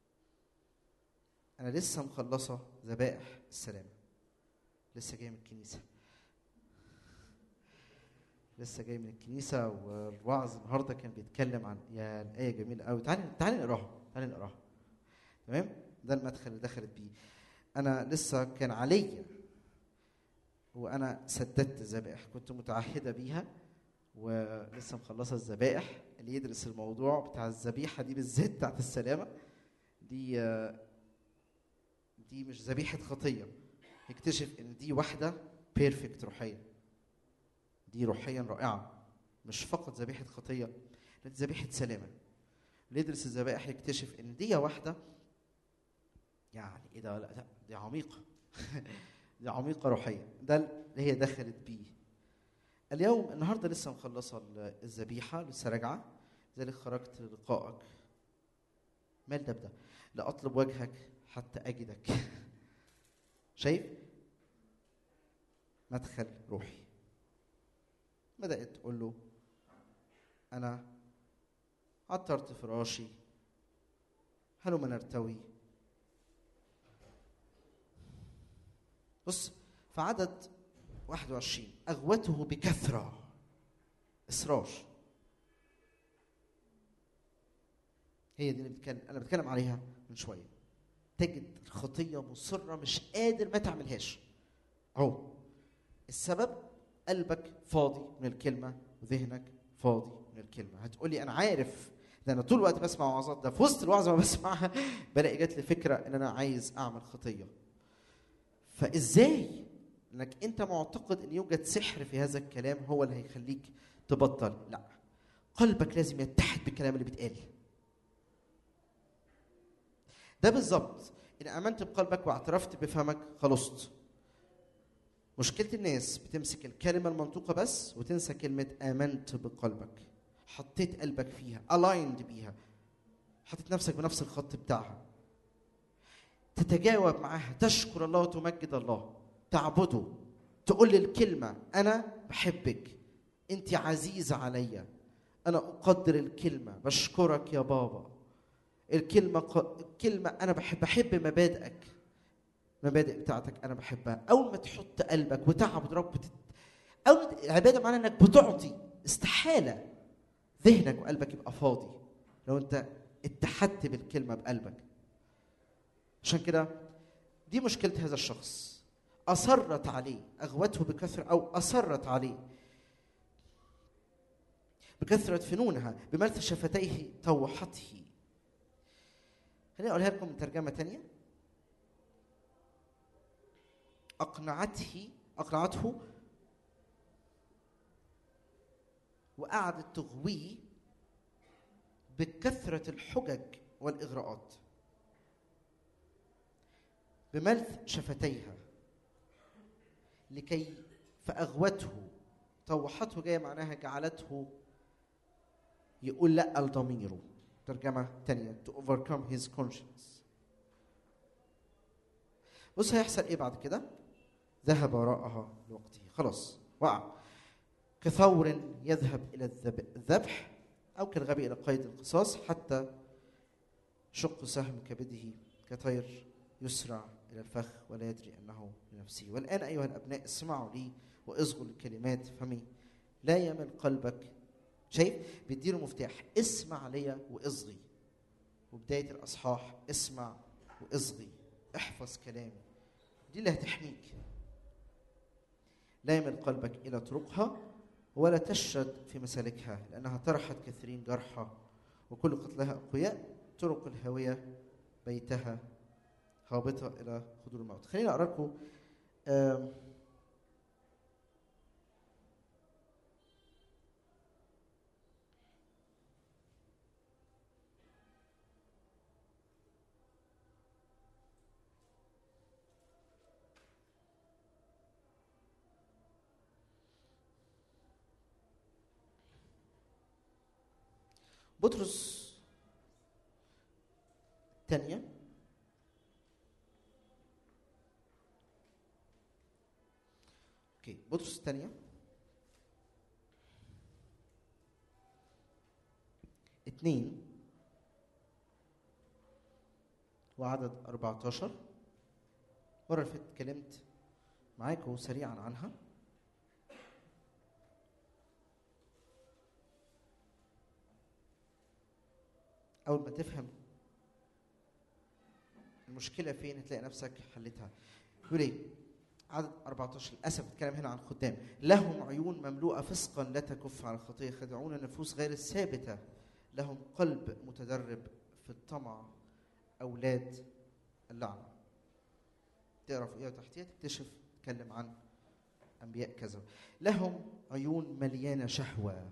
أنا لسه مخلصة ذبائح السلامة، لسه جاي من الكنيسة لسه جاي من الكنيسة والوعظ النهارده كان بيتكلم عن يا الآية جميلة قوي. تعالي تعالي نقراها تعالي نقراها تمام. ده المدخل اللي دخلت بيه. أنا لسه كان عليا وأنا سددت الذبائح، كنت متعهدة بيها ولسه مخلصة الذبائح. اللي يدرس الموضوع بتاع الذبيحة دي بالذات بتاعت السلامة دي دي مش ذبيحة خطية، يكتشف إن دي واحدة بيرفكت روحيا، دي روحيا رائعة، مش فقط ذبيحة خطية، دي ذبيحة سلامة. اللي يدرس الذبائح يكتشف إن دي واحدة يعني إيه ده، لا دي عميقة دي عميقة روحية. ده اللي هي دخلت بيه. اليوم النهارده لسه مخلصة الذبيحة، لسه راجعة، لذلك خرجت للقائك. مال ده بده لأطلب وجهك حتى أجدك. شايف؟ مدخل روحي. بدأت تقول له أنا عطرت فراشي هلما نرتوي. بص في عدد واحد وعشرين أغوته بكثرة، إصرار. هي دي اللي بتكلم أنا بتكلم عليها من شوية. تجد الخطية مصرة مش قادر ما تعملهاش. أهو السبب قلبك فاضي من الكلمة وذهنك فاضي من الكلمة. هتقولي أنا عارف ده، أنا طول الوقت بسمع وعظات، ده في وسط الوعظة ما بسمعها بلاقي جات لي فكرة إن أنا عايز أعمل خطية. فإزاي إنك أنت معتقد إن يوجد سحر في هذا الكلام هو اللي هيخليك تبطل؟ لا، قلبك لازم يتحد بالكلام اللي بيتقال. ده بالظبط إن آمنت بقلبك واعترفت بفمك خلصت. مشكلة الناس بتمسك الكلمة المنطوقة بس وتنسى كلمة آمنت بقلبك. حطيت قلبك فيها، aligned بيها، حطيت نفسك بنفس الخط بتاعها، تتجاوب معاها، تشكر الله وتمجد الله، تعبده، تقول للكلمة أنا بحبك، أنت عزيزة عليا، أنا أقدر الكلمة، بشكرك يا بابا. الكلمة ق... الكلمة أنا بحب بحب مبادئك، مبادئ بتاعتك أنا بحبها. أول ما تحط قلبك وتعبد رب بتت... أول العبادة معناها إنك بتعطي. استحالة ذهنك وقلبك يبقى فاضي لو أنت اتحدت بالكلمة بقلبك. عشان كده دي مشكلة هذا الشخص، أصرت عليه، أغوته بكثرة أو أصرت عليه بكثرة فنونها، بملث شفتيه طوحته. خليني أقولها لكم من ترجمة تانية. أقنعته أقنعته وقعدت تغويه بكثرة الحجج والإغراءات، بملث شفتيها لكي فأغوته. طوحته جاية معناها جعلته يقول لا لضميره. ترجمة تانية to overcome his conscience. بص هيحصل ايه بعد كده؟ ذهب وراءها لوقته، خلاص وقع كثور يذهب إلى الذبح أو كالغبي إلى قيد القصاص، حتى شق سهم كبده كطير يسرع إلى الفخ ولا يدري أنه لنفسه. والآن أيها الأبناء اسمعوا لي واصغوا لكلمات فمي، لا يمل قلبك. شايف؟ بيديله مفتاح، اسمع لي واصغي. وبداية الأصحاح اسمع واصغي، احفظ كلامي، دي اللي هتحميك. لا يمل قلبك إلى طرقها ولا تشرد في مسالكها، لأنها طرحت كثيرين جرحى وكل قتلها أقوياء. طرق الهاوية بيتها هابطة إلى خدور الموت. خليني أقرأ لكم بطرس الثانية اوكي بطرس الثانية اثنين وعدد أربعة عشر. مرة اللي فاتت اتكلمت معاكم سريعا عنها. أول ما تفهم المشكلة فين هتلاقي نفسك حلتها. يقول ايه؟ عدد أربعة عشر، للأسف الكلام هنا عن الخدام. لهم عيون مملوءة فسقا لا تكف على الخطية، خدعون النفوس غير الثابتة، لهم قلب متدرب في الطمع، أولاد اللعنة. تقرأ فوقيها وتحتيها تكتشف تتكلم عن أنبياء كذا. لهم عيون مليانة شهوة.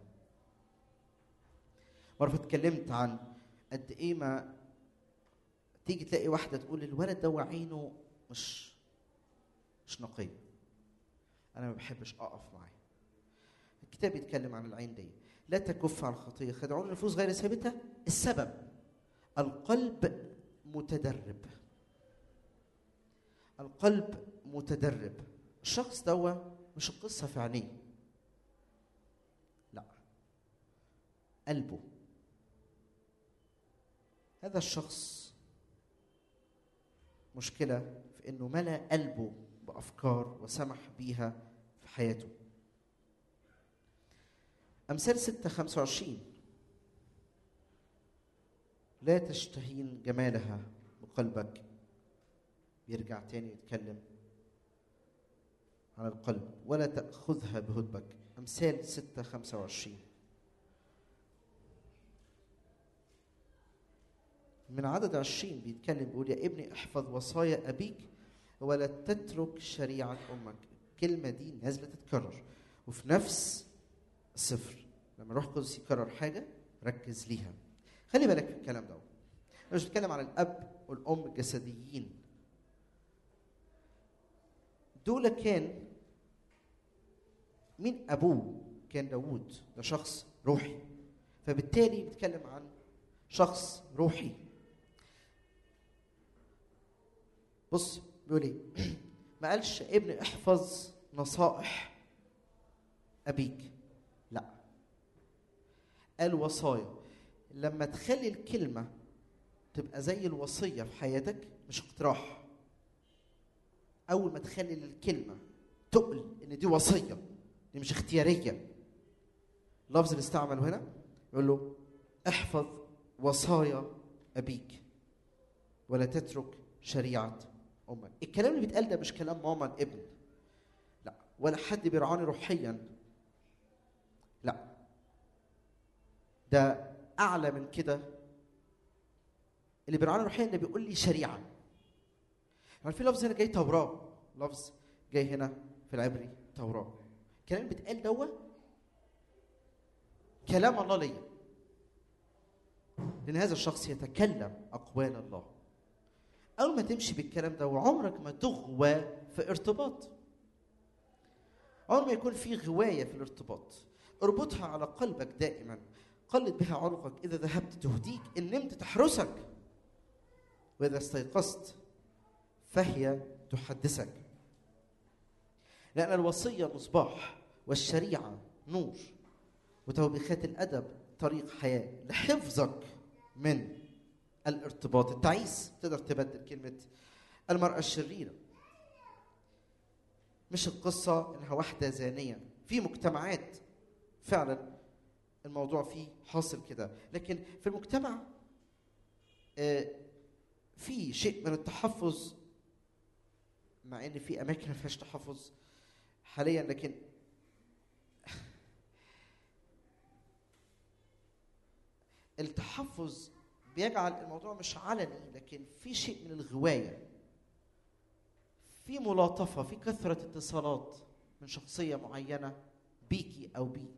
مرة اتكلمت عن قد ايه ما تيجي تلاقي واحدة تقول الولد ده عينه مش مش نقية، أنا ما بحبش أقف معاه. الكتاب يتكلم عن العين دي، لا تكف على الخطية، خدعون النفوس غير ثابتة. السبب القلب متدرب، القلب متدرب. الشخص ده مش القصة في عينيه، لا، قلبه. هذا الشخص مشكلة في إنه ملأ قلبه بأفكار وسمح بيها في حياته. أمثال ستة خمسة وعشرين، لا تشتهين جمالها بقلبك. بيرجع تاني يتكلم عن القلب، ولا تأخذها بهدبك. أمثال ستة خمسة وعشرين. من عدد عشرين بيتكلم بيقول يا ابني احفظ وصايا أبيك ولا تترك شريعة أمك. الكلمة دي نازلة تتكرر، وفي نفس السفر لما الروح القدس يكرر حاجة ركز ليها. خلي بالك في الكلام ده. أنا مش بتكلم عن الأب والأم الجسديين، دول كان مين أبوه؟ كان داود، ده شخص روحي، فبالتالي بيتكلم عن شخص روحي. بص بيقول ايه؟ ما قالش ابن احفظ نصائح ابيك، لا، قال وصايا. لما تخلي الكلمه تبقى زي الوصيه في حياتك، مش اقتراح، اول ما تخلي الكلمه تقل ان دي وصيه، دي مش اختياريه. اللفظ اللي استعمله هنا يقول له احفظ وصايا ابيك ولا تترك شريعه امك. الكلام اللي بيتقال ده مش كلام ماما الابن، لا، ولا حد بيرعاني روحيا، لا، ده اعلى من كده. اللي بيرعاني روحيا اللي بيقول لي شريعه. يعني في لفظ هنا جاي توراه، لفظ جاي هنا في العبري توراه. الكلام اللي بيتقال دوت كلام الله ليا، لان هذا الشخص يتكلم اقوال الله. اول ما تمشي بالكلام ده وعمرك ما تغوى في ارتباط، اول ما يكون في غوايه في الارتباط، اربطها على قلبك دائما، قلد بها عنقك، اذا ذهبت تهديك، ان نمت تحرسك، واذا استيقظت فهي تحدثك. لان الوصيه مصباح، والشريعه نور، وتوبيخات الادب طريق حياه، لحفظك من الارتباط التعيس. تقدر تبدل كلمه المراه الشريره. مش القصه انها واحده زانيه، في مجتمعات فعلا الموضوع فيه حاصل كده، لكن في المجتمع في شيء من التحفظ، مع ان في اماكن ما فيهاش تحفظ حاليا، لكن التحفظ بيجعل الموضوع مش علني، لكن في شيء من الغوايه، في ملاطفه، في كثره اتصالات من شخصيه معينه بيكي او بي.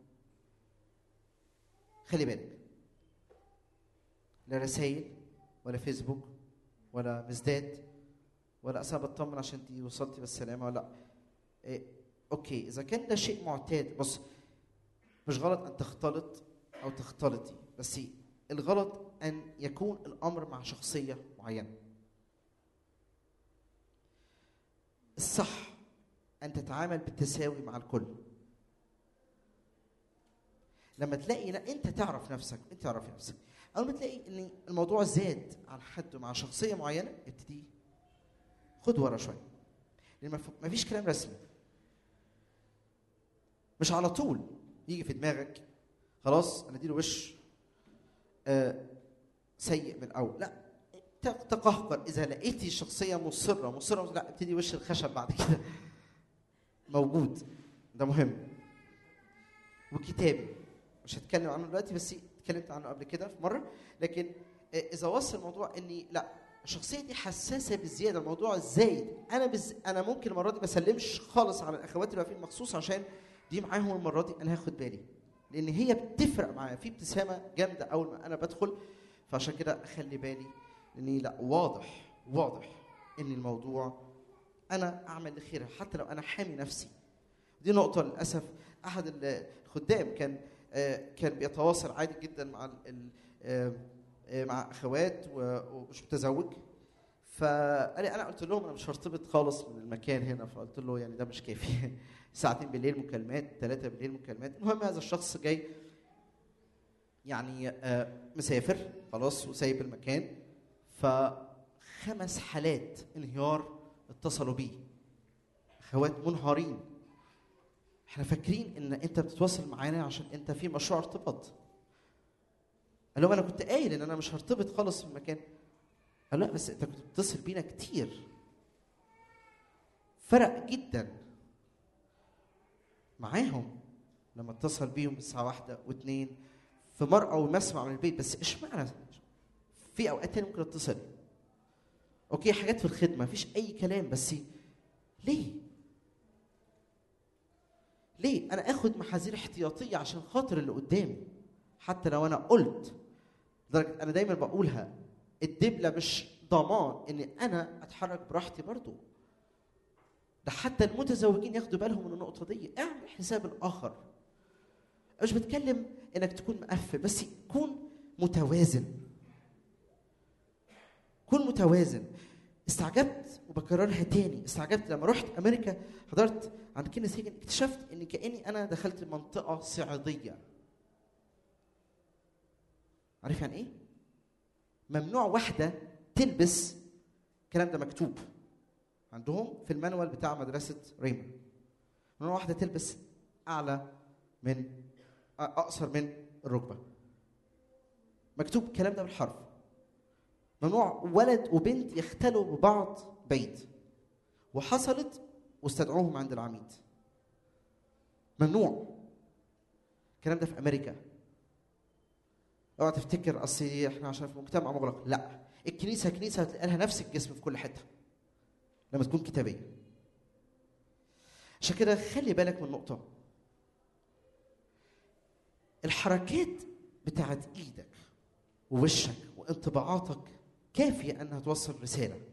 خلي بالك، لا رسائل ولا فيسبوك ولا مزداد ولا اصلا بطمن عشان دي وصلتي بالسلامه ولا لا. إيه اوكي، اذا كان ده شيء معتاد، بص، مش غلط ان تختلط او تختلطي، بس الغلط ان يكون الامر مع شخصيه معينه. الصح ان تتعامل بالتساوي مع الكل. لما تلاقي لا انت تعرف نفسك، انت تعرف نفسك، اول ما تلاقي ان الموضوع زاد عن حده مع شخصيه معينه، ابتدي خد ورا شويه، لان ما فيش كلام رسمي. مش على طول يجي في دماغك خلاص انا اديله وش آه سيء من الاول، لا، تقهقر. اذا لقيتي الشخصيه مصره مصره لا، ابتدي وش الخشب بعد كده موجود، ده مهم. وكتابي مش هتكلم عنه دلوقتي، بس اتكلمت عنه قبل كده في مره، لكن اذا وصل الموضوع اني لا الشخصيه دي حساسه بزياده، الموضوع زايد، انا بز... انا ممكن المره دي ما اسلمش خالص على الاخوات اللي واقفين مخصوص عشان دي معاهم المره دي، انا هاخد بالي، لان هي بتفرق معايا، في ابتسامه جامده اول ما انا بدخل، فعشان كده اخلي بالي، لاني لا واضح واضح ان الموضوع انا اعمل لخيرها حتى لو انا حامي نفسي. دي نقطه للاسف احد الخدام كان آه كان بيتواصل عادي جدا مع ال آه مع اخوات ومش متزوج، فقال لي انا قلت لهم انا مش هرتبط خالص من المكان هنا، فقلت له يعني ده مش كافي ساعتين بالليل مكالمات، ثلاثه بالليل مكالمات. المهم هذا الشخص جاي يعني آه مسافر خلاص وسايب المكان، فخمس حالات انهيار اتصلوا بيه، اخوات منهارين. احنا فاكرين ان انت بتتواصل معانا عشان انت في مشروع ارتباط. قال لهم انا كنت قايل ان انا مش هرتبط خالص في المكان. قال لا بس انت كنت بتتصل بينا كتير. فرق جدا معاهم لما اتصل بيهم الساعه واحدة واثنين في مرأة ومسمع من البيت. بس اشمعنى في اوقات تانية ممكن اتصل اوكي حاجات في الخدمه مفيش اي كلام، بس ليه ليه انا اخد محاذير احتياطيه عشان خاطر اللي قدامي؟ حتى لو انا قلت لدرجه انا دايما بقولها، الدبله مش ضمان ان انا اتحرك براحتي برضو. ده حتى المتزوجين ياخدوا بالهم من النقطه دي. اعمل حساب الاخر. مش بتكلم انك تكون مقفل، بس كون متوازن. كن متوازن. استعجبت وبكررها تاني، استعجبت لما رحت امريكا حضرت عند كينيس هيجن، اكتشفت ان كاني انا دخلت منطقه صعيديه. عارف يعني ايه؟ ممنوع واحده تلبس، الكلام ده مكتوب عندهم في المانوال بتاع مدرسه ريما، ممنوع واحده تلبس اعلى من اقصر من الركبه، مكتوب الكلام ده بالحرف. ممنوع ولد وبنت يختلوا ببعض بعيد، وحصلت واستدعوهم عند العميد. ممنوع الكلام ده في امريكا. اوعى تفتكر اصل احنا عشان في مجتمع مغلق، لا، الكنيسه كنيسه هتلاقي لها نفس الجسم في كل حته لما تكون كتابيه. عشان كده خلي بالك من نقطه، الحركات بتاعت ايدك ووشك وانطباعاتك كافيه انها توصل رساله.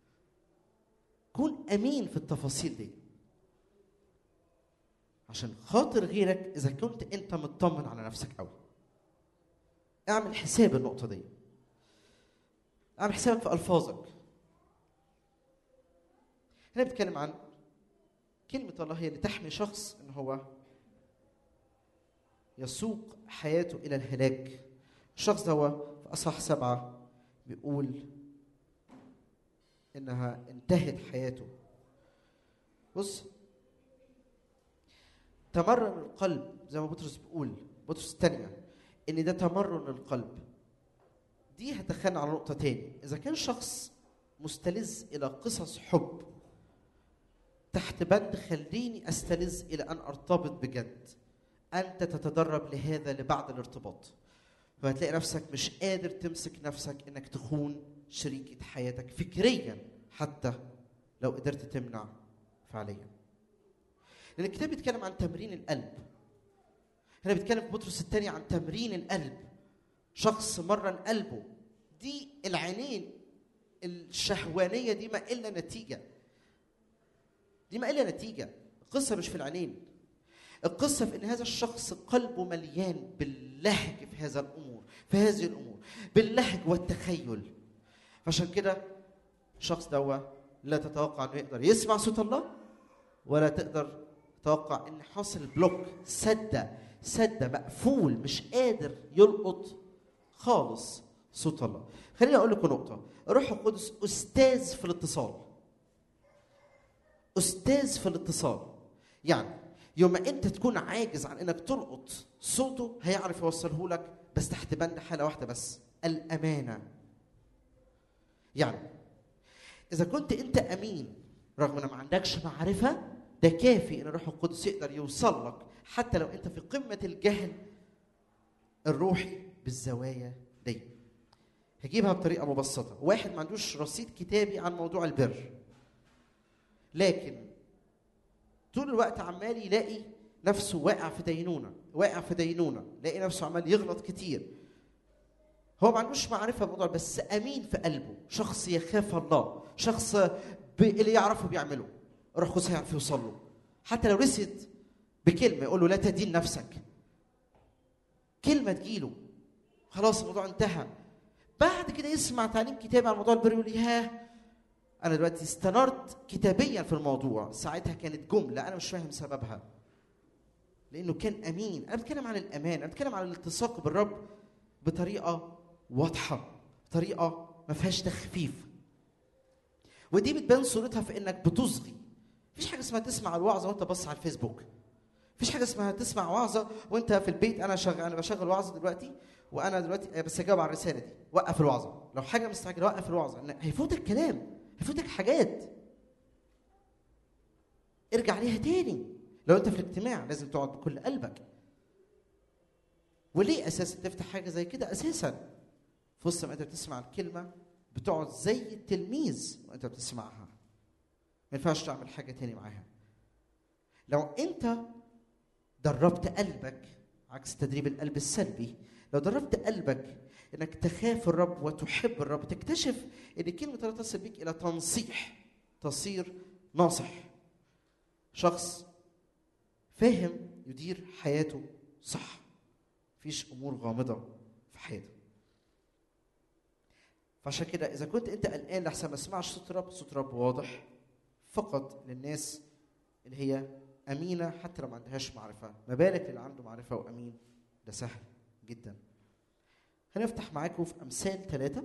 كون امين في التفاصيل دي عشان خاطر غيرك، اذا كنت انت مطمن على نفسك قوي. اعمل حساب النقطه دي، اعمل حسابك في الفاظك. هنا بتكلم عن كلمه الله هي اللي تحمي شخص ان هو يسوق حياته الى الهلاك. الشخص ده هو في اصحاح سبعه بيقول انها انتهت حياته. بص، تمرن القلب زي ما بطرس بيقول، بطرس الثانيه، ان ده تمرن القلب. دي هتدخلنا على نقطه تاني. اذا كان شخص مستلذ الى قصص حب تحت بند خليني استلذ الى ان ارتبط بجد، انت تتدرب لهذا لبعد الارتباط، فهتلاقي نفسك مش قادر تمسك نفسك انك تخون شريكة حياتك فكريا، حتى لو قدرت تمنع فعليا. لان الكتاب بيتكلم عن تمرين القلب. هنا بيتكلم في بطرس الثاني عن تمرين القلب. شخص مرن قلبه. دي العينين الشهوانيه دي ما الا نتيجه، دي ما الا نتيجه. القصه مش في العينين، القصه في ان هذا الشخص قلبه مليان باللهج في هذا الامور، في هذه الامور، باللهج والتخيل. عشان كده الشخص ده لا تتوقع انه يقدر يسمع صوت الله، ولا تقدر تتوقع ان حاصل بلوك، سده سده مقفول، مش قادر يلقط خالص صوت الله. خليني اقول لكم نقطه، الروح القدس استاذ في الاتصال، استاذ في الاتصال. يعني يوم ما انت تكون عاجز عن انك تلقط صوته هيعرف يوصله لك، بس تحت بند حاله واحده بس، الامانه. يعني اذا كنت انت امين رغم ان ما عندكش معرفه، ده كافي ان الروح القدس يقدر يوصل لك حتى لو انت في قمه الجهل الروحي بالزوايا دي. هجيبها بطريقه مبسطه. واحد ما عندوش رصيد كتابي عن موضوع البر، لكن طول الوقت عمال يلاقي نفسه واقع في دينونه، واقع في دينونه، يلاقي نفسه عمال يغلط كتير. هو ما عندوش معرفه بموضوع، بس امين في قلبه، شخص يخاف الله، شخص اللي يعرفه بيعمله، الروح القدس هيعرف يوصل له. حتى لو رسد بكلمه يقول له لا تدين نفسك، كلمه تجيله خلاص الموضوع انتهى. بعد كده يسمع تعليم كتابي عن موضوع البر يقول ها انا دلوقتي استنرت كتابيا في الموضوع. ساعتها كانت جمله انا مش فاهم سببها، لانه كان امين. انا بتكلم عن الامان، انا بتكلم عن الالتصاق بالرب بطريقه واضحه، بطريقه ما فيهاش تخفيف. ودي بتبان صورتها في انك بتصغي. مفيش حاجه اسمها تسمع الوعظه وانت بص على الفيسبوك، مفيش حاجه اسمها تسمع وعظه وانت في البيت. انا شغال، انا بشغل وعظه دلوقتي، وانا دلوقتي بس اجاوب على الرساله دي، وقف الوعظه. لو حاجه مستعجله وقف الوعظه، هيفوتك كلام، هيفوتك حاجات، ارجع ليها تاني. لو انت في الاجتماع لازم تقعد بكل قلبك. وليه اساسا تفتح حاجه زي كده؟ اساسا في وسط ما انت بتسمع الكلمه بتقعد زي التلميذ وانت بتسمعها، ما ينفعش تعمل حاجه تاني معاها. لو انت دربت قلبك عكس تدريب القلب السلبي، لو دربت قلبك انك تخاف الرب وتحب الرب، تكتشف ان كلمه لا تصل بك الى تنصيح، تصير ناصح، شخص فاهم يدير حياته صح، مفيش امور غامضه في حياته. فعشان كده اذا كنت انت قلقان لحسن ما تسمعش صوت رب، صوت رب واضح فقط للناس اللي هي امينه حتى لو ما عندهاش معرفه، ما بالك للي عنده معرفه وامين؟ ده سهل جدا. هنفتح معاكم في امثال ثلاثه.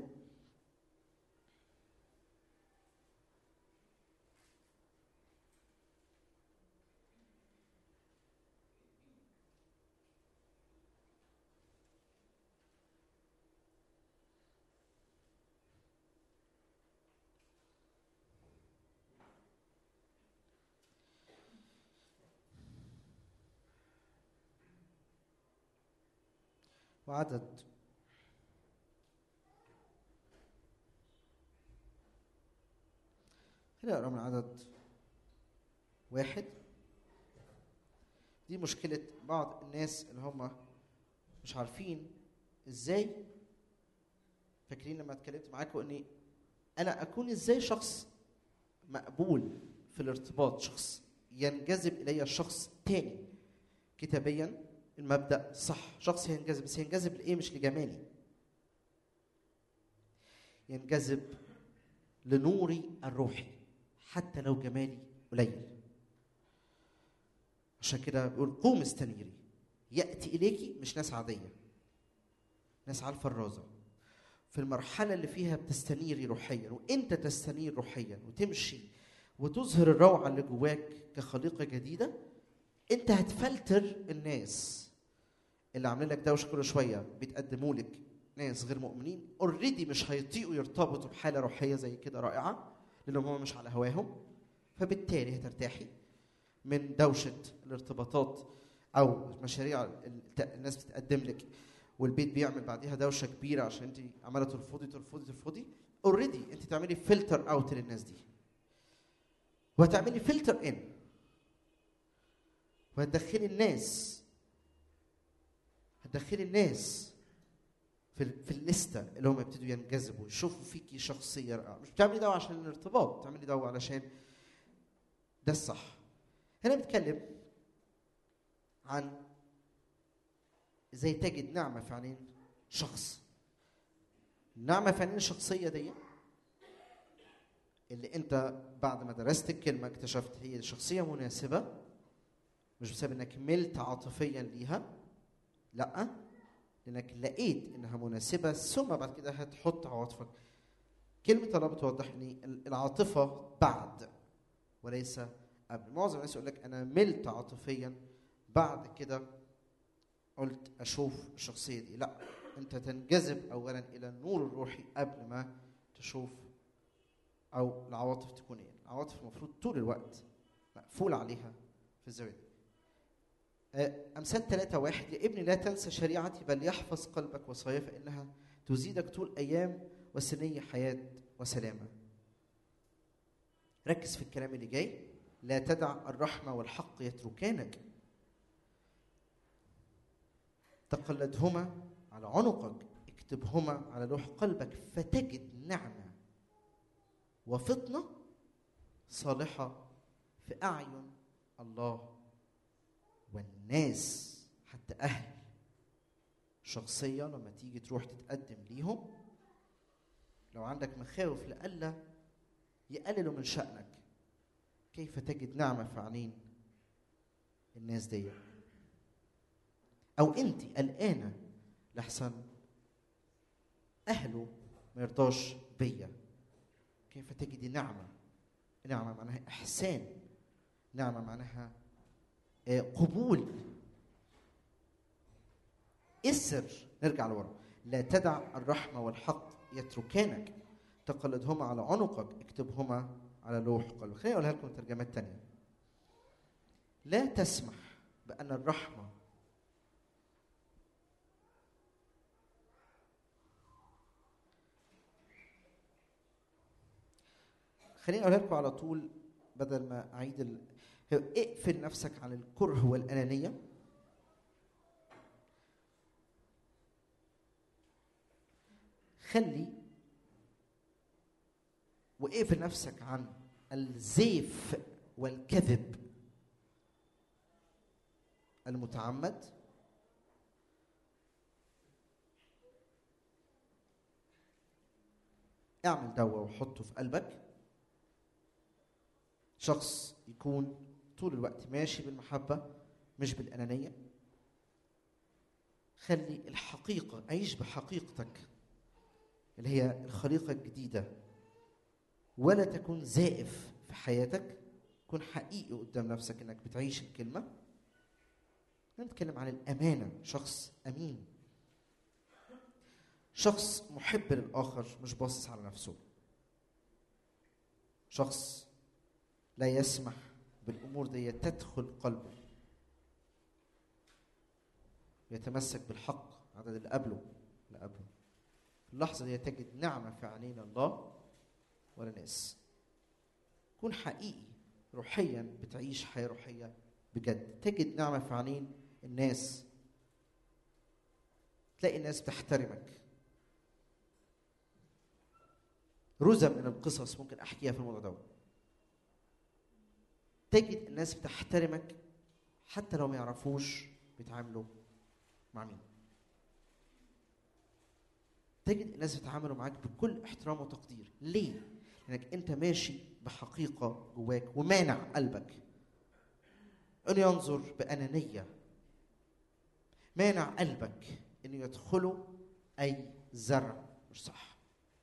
وعدد خلينا نقرا من عدد واحد. دي مشكلة بعض الناس اللي هم مش عارفين ازاي، فاكرين لما اتكلمت معاكم اني انا اكون ازاي شخص مقبول في الارتباط، شخص ينجذب الي الشخص تاني. كتابيا المبدأ صح، شخص ينجذب، بس ينجذب لايه؟ مش لجمالي، ينجذب لنوري الروحي حتى لو جمالي قليل. عشان كده بيقول قوم استنيري. يأتي إليكي مش ناس عادية، ناس على الفرازة في المرحلة اللي فيها بتستنيري روحيا، وانت تستنير روحيا وتمشي وتظهر الروعة اللي جواك كخليقة جديدة. انت هتفلتر الناس اللي عاملين لك دوش كل شوية بيتقدموا لك ناس غير مؤمنين اوريدي مش هيطيقوا يرتبطوا بحالة روحية زي كده رائعة لأنهم هم مش على هواهم. فبالتالي هترتاحي من دوشة الارتباطات أو مشاريع الناس بتتقدم لك والبيت بيعمل بعديها دوشة كبيرة عشان انت عمالة ترفضي ترفضي ترفضي. اوريدي انت تعملي فلتر اوت للناس دي، وهتعملي فلتر ان، وهتدخلي الناس هتدخلي الناس في في الليسته اللي هم يبتدوا ينجذبوا يشوفوا فيكي شخصيه رائعه. مش بتعملي ده عشان الارتباط، بتعملي ده علشان ده الصح. هنا بنتكلم عن ازاي تجد نعمه في عينين شخص. النعمه في عينين الشخصيه دي اللي انت بعد ما درست الكلمه اكتشفت هي شخصيه مناسبه، مش بسبب انك ملت عاطفيا ليها، لا، لانك لقيت انها مناسبه ثم بعد كده هتحط عواطفك. كلمه الله بتوضح ان العاطفه بعد وليس قبل. معظم الناس يقول لك انا ملت عاطفيا بعد كده قلت اشوف الشخصيه دي. لا، انت تنجذب اولا الى النور الروحي قبل ما تشوف او العواطف تكون ايه. العواطف المفروض طول الوقت مقفول عليها في الزاويه دي. امثال ثلاثة واحد. يا ابني لا تنسى شريعتي بل يحفظ قلبك وصاياي فانها تزيدك طول ايام وسني حياه وسلامه. ركز في الكلام اللي جاي. لا تدع الرحمه والحق يتركانك، تقلدهما على عنقك، اكتبهما على لوح قلبك فتجد نعمه وفطنه صالحه في اعين الله والناس. حتى اهل شخصيه لما تيجي تروح تتقدم ليهم، لو عندك مخاوف لألا يقللوا من شأنك، كيف تجد نعمه في عينين الناس دي؟ او انت قلقانه لحسن اهله ما يرضاش بيا، كيف تجدي نعمه؟ نعمه معناها احسان، نعمه معناها قبول. السر نرجع لورا. لا تدع الرحمه والحق يتركانك، تقلدهما على عنقك، اكتبهما على لوح قلبك. خليني اقولها لكم ترجمات تانية. لا تسمح بان الرحمه خليني اقولها لكم على طول بدل ما اعيد ال... اقفل نفسك عن الكره والانانيه. خلي واقفل نفسك عن الزيف والكذب المتعمد. اعمل دوا وحطه في قلبك. شخص يكون طول الوقت ماشي بالمحبة مش بالأنانية. خلي الحقيقة، عيش بحقيقتك اللي هي الخليقة الجديدة، ولا تكون زائف في حياتك. كن حقيقي قدام نفسك انك بتعيش الكلمة. نتكلم عن الأمانة. شخص أمين، شخص محب للآخر مش باصص على نفسه، شخص لا يسمح بالأمور دي تدخل قلبه، يتمسك بالحق. عدد اللي قبله اللي قبله في اللحظة دي تجد نعمة في عينين الله ولا ناس. كن حقيقي روحيا، بتعيش حياة روحية بجد، تجد نعمة في عينين الناس. تلاقي الناس بتحترمك. رزة من القصص ممكن أحكيها في الموضوع ده. تجد الناس بتحترمك حتى لو ما يعرفوش بيتعاملوا مع مين. تجد الناس بيتعاملوا معاك بكل احترام وتقدير. ليه؟ لأنك أنت ماشي بحقيقة جواك ومانع قلبك أن ينظر بأنانية، مانع قلبك أن يدخله أي زرع مش صح.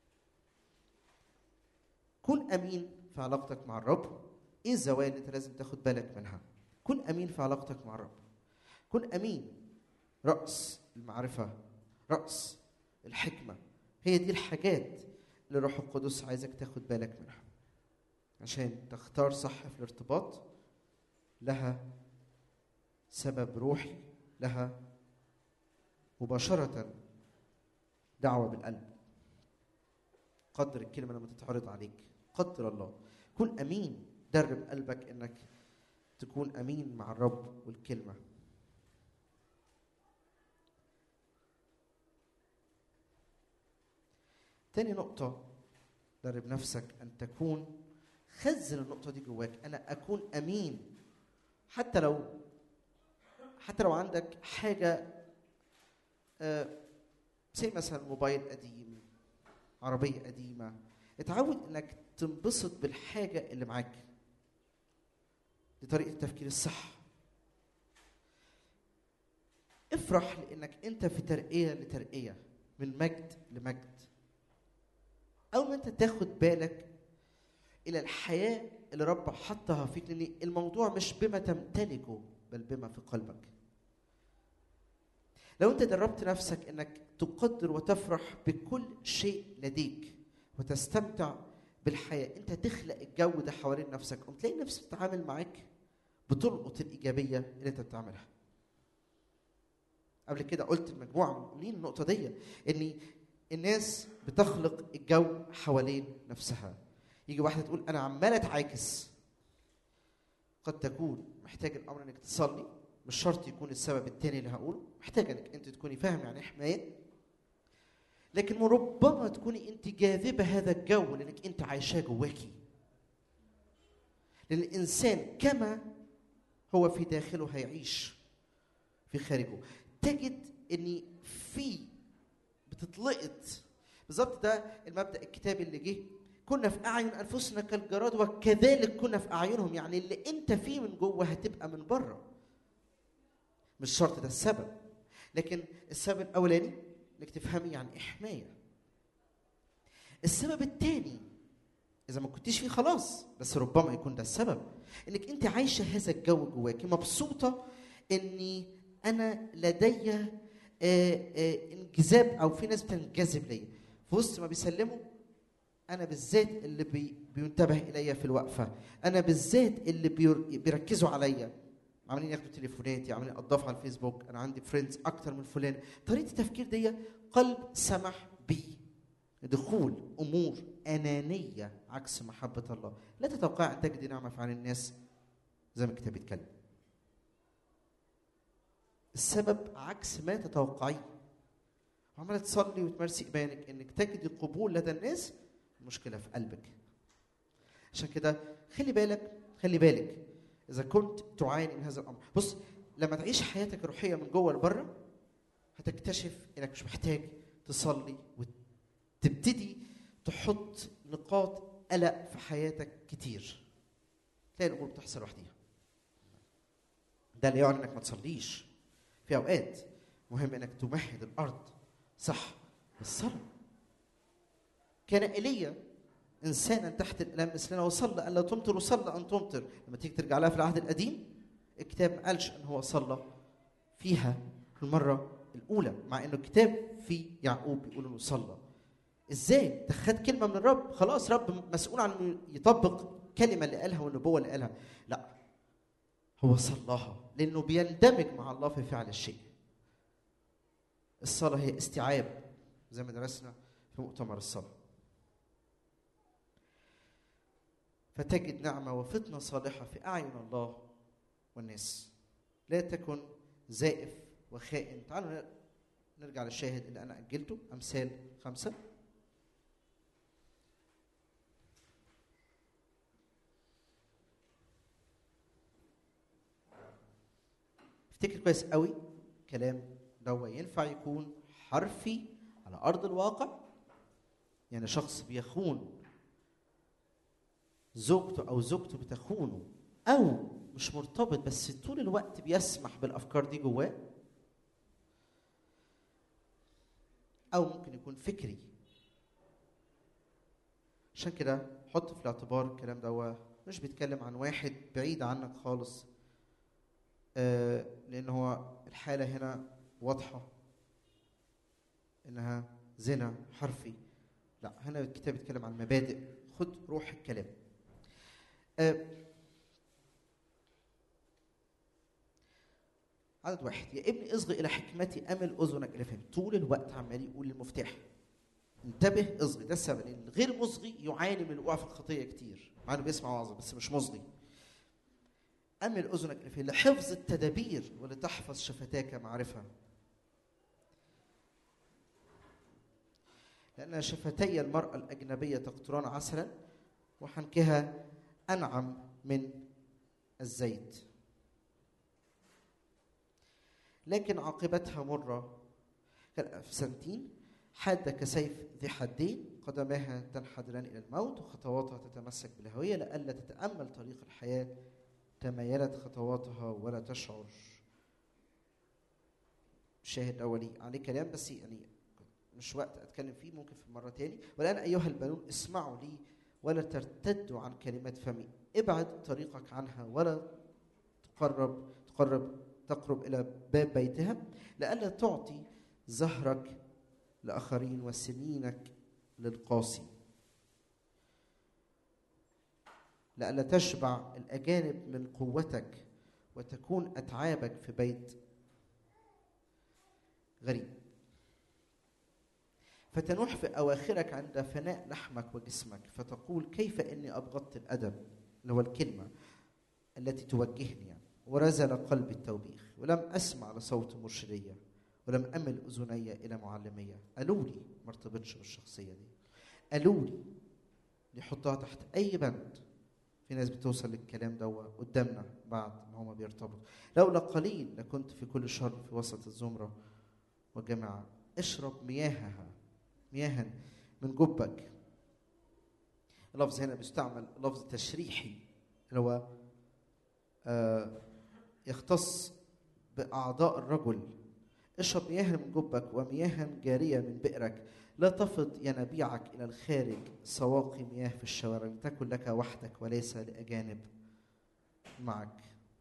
كن أمين في علاقتك مع الرب. إيه الزوايا اللي أنت لازم تاخد بالك منها؟ كن أمين في علاقتك مع الرب. كن أمين. رأس المعرفة، رأس الحكمة، هي دي الحاجات اللي الروح القدس عايزك تاخد بالك منها عشان تختار صح في الارتباط. لها سبب روحي، لها مباشرة دعوة بالقلب. قدر الكلمة لما تتعرض عليك، قدر الله. كن أمين. درب قلبك إنك تكون أمين مع الرب والكلمة. تاني نقطة، درب نفسك أن تكون، خزن النقطة دي جواك. أنا أكون أمين حتى لو حتى لو عندك حاجة آه زي مثلا موبايل قديم، عربية قديمة. اتعود انك تنبسط بالحاجة اللي معاك. دي طريقة التفكير الصح. افرح لانك انت في ترقية لترقية، من مجد لمجد. اول ما انت تاخد بالك الى الحياة اللي رب حطها فيك، لان الموضوع مش بما تمتلكه بل بما في قلبك. لو انت دربت نفسك انك تقدر وتفرح بكل شيء لديك وتستمتع بالحياة، انت تخلق الجو ده حوالين نفسك، وتلاقي نفسك تتعامل معاك بتلقط الإيجابية اللي انت بتعملها. قبل كده قلت المجموعة مؤمنين النقطة دي، ان الناس بتخلق الجو حوالين نفسها. يجي واحدة تقول أنا عمالة تعاكس، قد تكون محتاج الأمر انك تصلي. مش شرط يكون السبب التاني اللي هقوله، محتاج انك انت تكوني فاهم يعني حماية، لكن ربما تكوني انت جاذبة هذا الجو لانك انت عايشاه جواكي. لان الانسان كما هو في داخله هيعيش في خارجه. تجد ان في بتطلقت بالظبط. ده المبدأ الكتابي اللي جه، كنا في اعين انفسنا كالجراد وكذلك كنا في اعينهم. يعني اللي انت فيه من جوه هتبقى من بره. مش شرط ده السبب، لكن السبب الاولاني انك تفهمي يعني ايه حمايه. السبب الثاني اذا ما كنتيش فيه خلاص، بس ربما يكون ده السبب، انك انت عايشه هذا الجو جواكي، مبسوطه اني انا لدي آآ آآ انجذاب، او في ناس بتنجذب ليا في وسط ما بيسلموا. انا بالذات اللي بي بينتبه الي في الوقفه، انا بالذات اللي بيركزوا عليا، عاملين ياخدوا تليفوناتي، عاملين اضاف على الفيسبوك، انا عندي فريندز اكتر من فلان. طريقه التفكير دي قلب سمح بي دخول امور انانيه عكس محبه الله. لا تتوقع ان تجد نعمه في عين الناس زي ما الكتاب بيتكلم. السبب عكس ما تتوقعيه. وعماله تصلي وتمارسي ايمانك انك تجدي قبول لدى الناس، المشكله في قلبك. عشان كده خلي بالك خلي بالك إذا كنت تعاني من هذا الأمر. بص، لما تعيش حياتك الروحية من جوه لبره هتكتشف إنك مش محتاج تصلي وتبتدي تحط نقاط قلق في حياتك كتير، تلاقي الامور بتحصل لوحديها. ده لا يعني انك ما تصليش، في اوقات مهم انك تمهد الارض صح بالصلاه. كان ايليا انسانا تحت الالام مثلنا وصلى الا تمطر وصلى ان تمطر. لما تيجي ترجع لها في العهد القديم الكتاب ما قالش ان هو صلى فيها المره الاولى، مع انه الكتاب في يعقوب بيقول انه صلى. ازاي؟ ده خد كلمه من الرب، خلاص رب مسؤول عن انه يطبق الكلمه اللي قالها والنبوه اللي قالها. لا، هو صلاها لانه بيندمج مع الله في فعل الشيء. الصلاه هي استيعاب زي ما درسنا في مؤتمر الصلاه. فتجد نعمه وفتنه صالحه في اعين الله والناس. لا تكن زائف وخائن. تعالوا نرجع للشاهد اللي انا اجلته، امثال خمسه. افتكر كويس قوي كلام ده ينفع يكون حرفي على ارض الواقع، يعني شخص بيخون زوجته او زوجته بتخونه، او مش مرتبط بس طول الوقت بيسمح بالافكار دي جواه، او ممكن يكون فكري. عشان كده حط في الاعتبار الكلام ده مش بيتكلم عن واحد بعيد عنك خالص، آه لان هو الحاله هنا واضحه انها زنا حرفي. لا، هنا الكتاب بيتكلم عن مبادئ. خد روح الكلام. آه عدد واحد: يا ابني اصغي الى حكمتي امل اذنك الى فهمي. طول الوقت عمال يقول المفتاح انتبه اصغي. ده السبب، لان الغير مصغي يعاني من الوقوع في الخطيه كتير، مع انه بيسمع وعظه بس مش مصغي. امل اذنك الى فهمي لحفظ التدابير ولتحفظ شفتاك معرفه، لان شفتي المراه الاجنبيه تقطران عسلا وحنكها انعم من الزيت، لكن عاقبتها مرة كالأفسنتين حادة كسيف ذي حدين، قدماها تنحدران إلى الموت وخطواتها تتمسك بالهوية، لئلا تتأمل طريق الحياة تميلت خطواتها ولا تشعر. الشاهد الأولي عليه كلام بس يعني مش وقت أتكلم فيه، ممكن في مرة تاني. والآن أيها البنون اسمعوا لي ولا ترتدوا عن كلمات فمي، ابعد طريقك عنها ولا تقرب تقرب تقرب إلى باب بيتها، لئلا تعطي زهرك لآخرين وسنينك للقاسي، لئلا تشبع الأجانب من قوتك وتكون أتعابك في بيت غريب، فتنوح في أواخرك عند فناء لحمك وجسمك، فتقول كيف إني أبغضت الأدب، اللي هو الكلمة التي توجهني يعني. ورزل قلبي التوبيخ ولم أسمع لصوت مرشدية ولم أمل أذني إلى معلمية. قالوا لي ما ارتبطش بالشخصية دي، قالوا لي يحطها تحت أي بند. في ناس بتوصل للكلام ده قدامنا بعد ما هما بيرتبطوا. لولا قليل لكنت في كل شر في وسط الزمرة وجماعة. اشرب مياهها مياها من جبك. اللفظ هنا بيستعمل لفظ تشريحي اللي هو آه يختص بأعضاء الرجل. اشرب مياها من جبك ومياها جارية من بئرك، لا تفض ينابيعك إلى الخارج، سواقي مياه في الشوارع، تكن لك وحدك وليس لأجانب معك.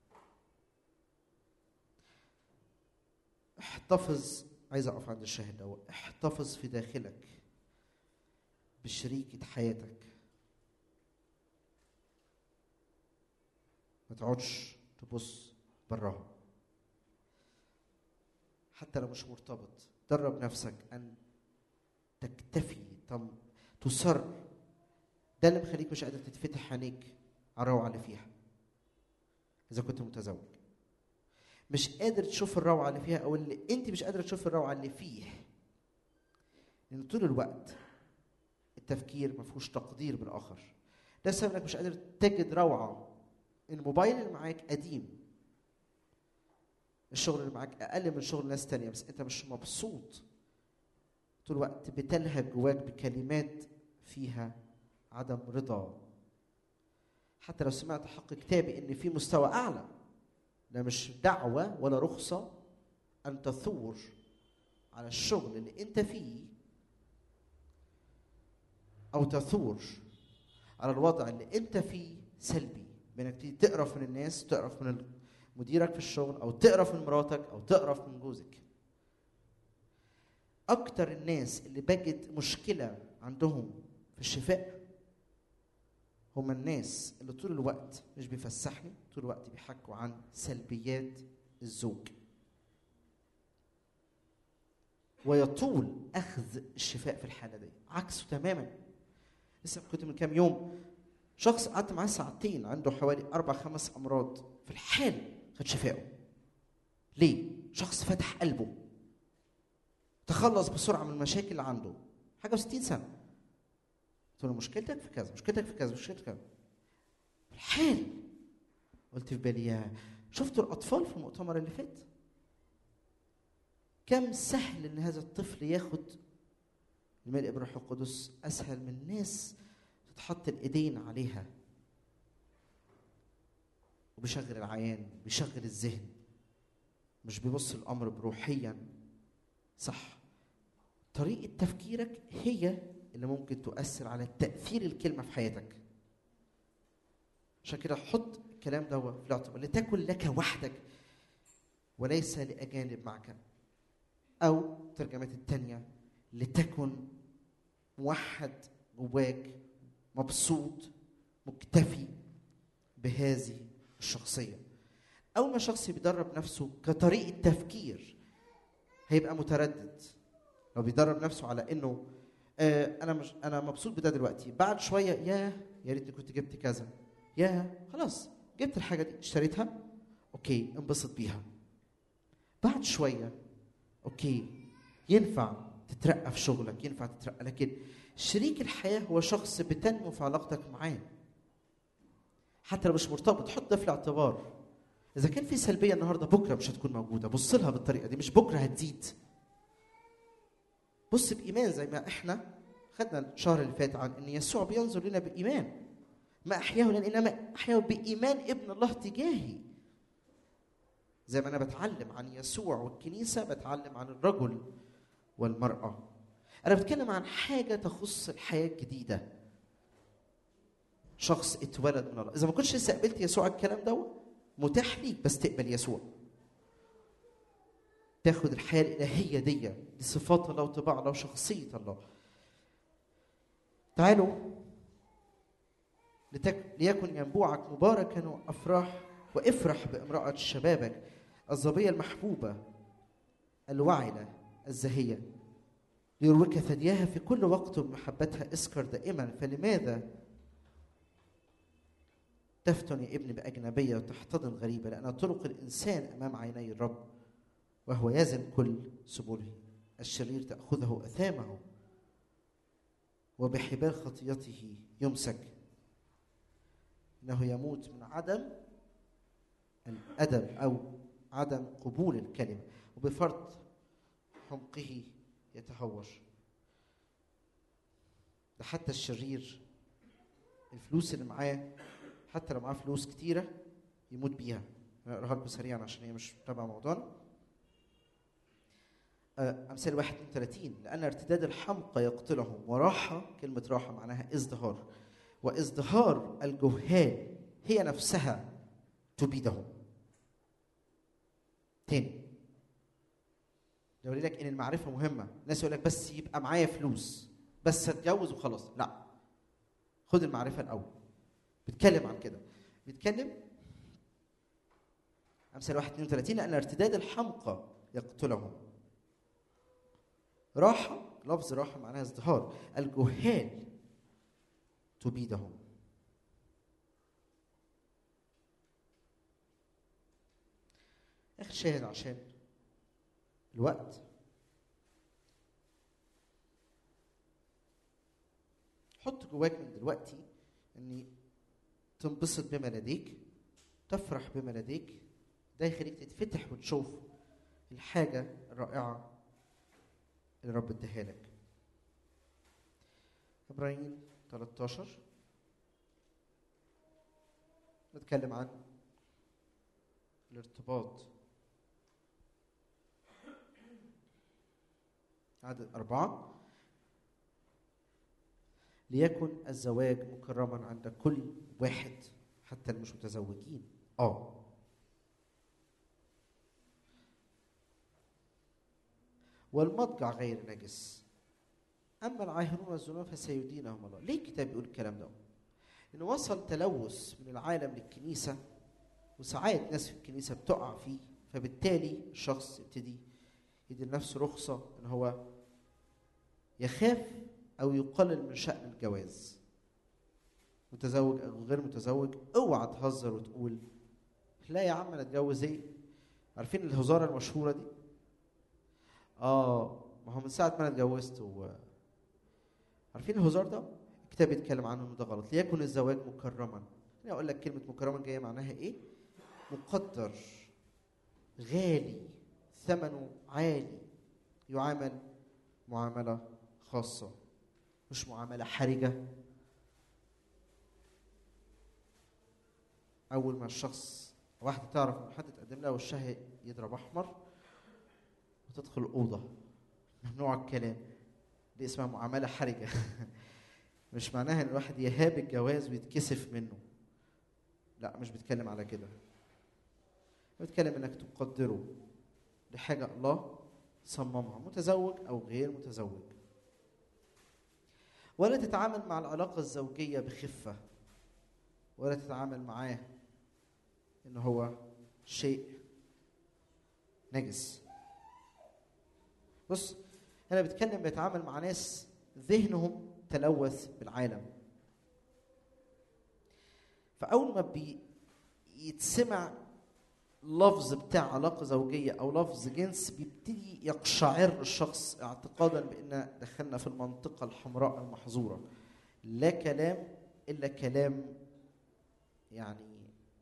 احتفظ، عايز أقف عند الشاهد ده، احتفظ في داخلك بشريكة حياتك، ما تقعدش تبص براها حتى لو مش مرتبط. درب نفسك أن تكتفي تم تصر. ده اللي مخليك مش قادر تتفتح عينيك على الروعة اللي فيها. إذا كنت متزوج مش قادر تشوف الروعة اللي فيها، أو اللي أنت مش قادر تشوف الروعة اللي فيه، لأن طول الوقت التفكير ما فيهوش تقدير بالآخر. ده السبب إنك مش قادر تجد روعة. الموبايل اللي معاك قديم، الشغل اللي معاك أقل من شغل ناس تانية، بس أنت مش مبسوط. طول الوقت بتلهج جواك بكلمات فيها عدم رضا. حتى لو سمعت حق كتابي ان في مستوى اعلى، ده مش دعوة ولا رخصة ان تثور على الشغل اللي انت فيه او تثور على الوضع اللي انت فيه سلبي، بانك تيجي تقرف من الناس، تقرف من مديرك في الشغل، او تقرف من مراتك، او تقرف من جوزك. اكتر الناس اللي بجد مشكلة عندهم في الشفاء هم الناس اللي طول الوقت مش بيفسحني، طول الوقت بيحكوا عن سلبيات الزوج، ويطول اخذ الشفاء في الحالة دي. عكسه تماما. لسه كنت من كام يوم شخص قعدت معاه ساعتين عنده حوالي اربع خمس امراض، في الحال خد شفائه. ليه؟ شخص فتح قلبه، تخلص بسرعه من المشاكل اللي عنده. حاجه وستين سنه. قلت له مشكلتك في كذا، مشكلتك في كذا، مشكلتك في كذا. في الحال قلت في بالي يا شفتوا الاطفال في المؤتمر اللي فات؟ كم سهل ان هذا الطفل ياخد الملء بالروح القدس، اسهل من ناس تتحط الايدين عليها. وبيشغل العيان، بيشغل الذهن، مش بيبص الامر بروحيا صح. طريقه تفكيرك هي اللي ممكن تؤثر على تاثير الكلمه في حياتك. عشان كده حط الكلام ده في الاعتبار. لتكن لك وحدك وليس لاجانب معك، او الترجمات الثانيه لتكن موحد جواك، مبسوط مكتفي بهذه الشخصيه. اول ما شخص بيدرب نفسه كطريقه تفكير هيبقى متردد. لو بيدرب نفسه على انه آه انا مش انا مبسوط بده دلوقتي، بعد شويه يا يا ريتني كنت جبت كذا، يا خلاص جبت الحاجه دي اشتريتها، اوكي انبسط بيها. بعد شويه اوكي ينفع تترقى في شغلك، ينفع تترقى، لكن شريك الحياه هو شخص بتنمو في علاقتك معاه. حتى لو مش مرتبط، حط ده في الاعتبار. اذا كان في سلبيه النهارده بكره مش هتكون موجوده، بص لها بالطريقه دي، مش بكره هتزيد. بص بايمان زي ما احنا خدنا الشهر اللي فات عن ان يسوع بينظر لنا بايمان. ما احياه لان ما احياه بايمان ابن الله تجاهي. زي ما انا بتعلم عن يسوع والكنيسه، بتعلم عن الرجل والمراه. انا بتكلم عن حاجه تخص الحياه الجديده. شخص اتولد من الله. اذا ما كنتش لسه قبلت يسوع، الكلام ده متاح ليك، بس تقبل يسوع، تاخد الحياه الالهيه دي، دي صفات الله وطباع الله وشخصيه الله. تعالوا لتك... ليكن ينبوعك مباركا وافراح وافرح بامراه شبابك الظبيه المحبوبه الوعله الزاهيه، ليروك ثدياها في كل وقت بمحبتها. اسكر دائما. فلماذا تفتن يا ابني بأجنبية وتحتضن غريبة؟ لأن طرق الإنسان أمام عيني الرب، وهو يزن كل سبله. الشرير تأخذه أثامه، وبحبال خطيته يمسك. إنه يموت من عدم الأدب أو عدم قبول الكلمة، وبفرط حمقه يتهور. ده حتى الشرير الفلوس اللي معاه، حتى لو معاه فلوس كتيرة يموت بيها. اقراها لكم سريعا عشان هي مش تبع موضوعنا. أمثال واحد اثنين وثلاثين. لأن ارتداد الحمقى يقتلهم، وراحة، كلمة راحة معناها ازدهار، وازدهار الجهال هي نفسها تبيدهم. تاني يقول لك إن المعرفة مهمة. الناس يقول لك بس يبقى معايا فلوس، بس اتجوز وخلاص. لا، خد المعرفة الأول. بيتكلم عن كده، بيتكلم أمثال واحد اثنين وثلاثين. لأن ارتداد الحمقى يقتلهم. راحة، لفظ راحة معناها ازدهار. الجهال تبيدهم. آخر شاهد عشان الوقت. حط جواك من دلوقتي اني تنبسط بما لديك، تفرح بما لديك. ده يخليك تتفتح وتشوف الحاجة الرائعة اللي رب اداها لك. عبرانيين ثلاثة عشر نتكلم عن الارتباط. عدد أربعة: ليكن الزواج مكرما عند كل واحد حتى المش متزوجين. اه والمضجع غير نجس، اما العاهرون والزنا فسيدينهم الله. ليه الكتاب بيقول الكلام ده؟ انه وصل تلوث من العالم للكنيسه، وساعات ناس في الكنيسه بتقع فيه، فبالتالي الشخص يبتدي يدي لنفسه رخصه ان هو يخاف او يقلل من شأن الجواز. متزوج او غير متزوج، اوعى تهزر وتقول لا يا عم انا اتجوز ايه. عارفين الهزاره المشهوره دي؟ اه ما هو من ساعه ما انا اتجوزت و... عارفين الهزار ده؟ الكتاب بيتكلم عنه انه ده غلط. ليكن الزواج مكرما. انا اقول لك كلمه مكرما جايه معناها ايه؟ مقدر، غالي، ثمنه عالي، يعامل معامله خاصه، مش معامله حرجه. اول ما الشخص واحده تعرف ان حد تقدم لها وشها يضرب احمر وتدخل الاوضه، ممنوع الكلام، دي اسمها معامله حرجه. مش معناها ان الواحد يهاب الجواز ويتكسف منه، لا مش بتكلم على كده. بتكلم انك تقدره لحاجه الله صممها، متزوج او غير متزوج. ولا تتعامل مع العلاقه الزوجيه بخفه، ولا تتعامل معاه ان هو شيء نجس. بص انا بتكلم بيتعامل مع ناس ذهنهم تلوث بالعالم، فاول ما بيتسمع لفظ بتاع علاقه زوجيه او لفظ جنس بيبتدي يقشعر الشخص اعتقادا بان دخلنا في المنطقه الحمراء المحظوره. لا كلام الا كلام يعني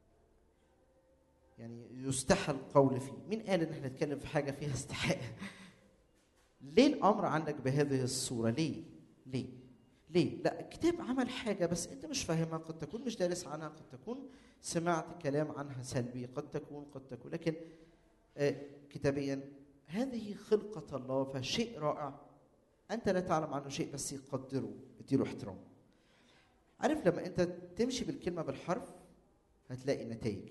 يعني يستحى القول فيه. مين قال ان احنا نتكلم في حاجه فيها استحاء؟ ليه الامر عندك بهذه الصوره؟ ليه ليه ليه لا الكتاب عمل حاجه بس انت مش فاهمها، قد تكون مش دارس عنها، قد تكون سمعت كلام عنها سلبي، قد تكون قد تكون لكن آه كتابيا هذه خلقه الله، فشيء رائع انت لا تعلم عنه شيء بس يقدره، اديله احترام. عارف لما انت تمشي بالكلمه بالحرف هتلاقي نتائج.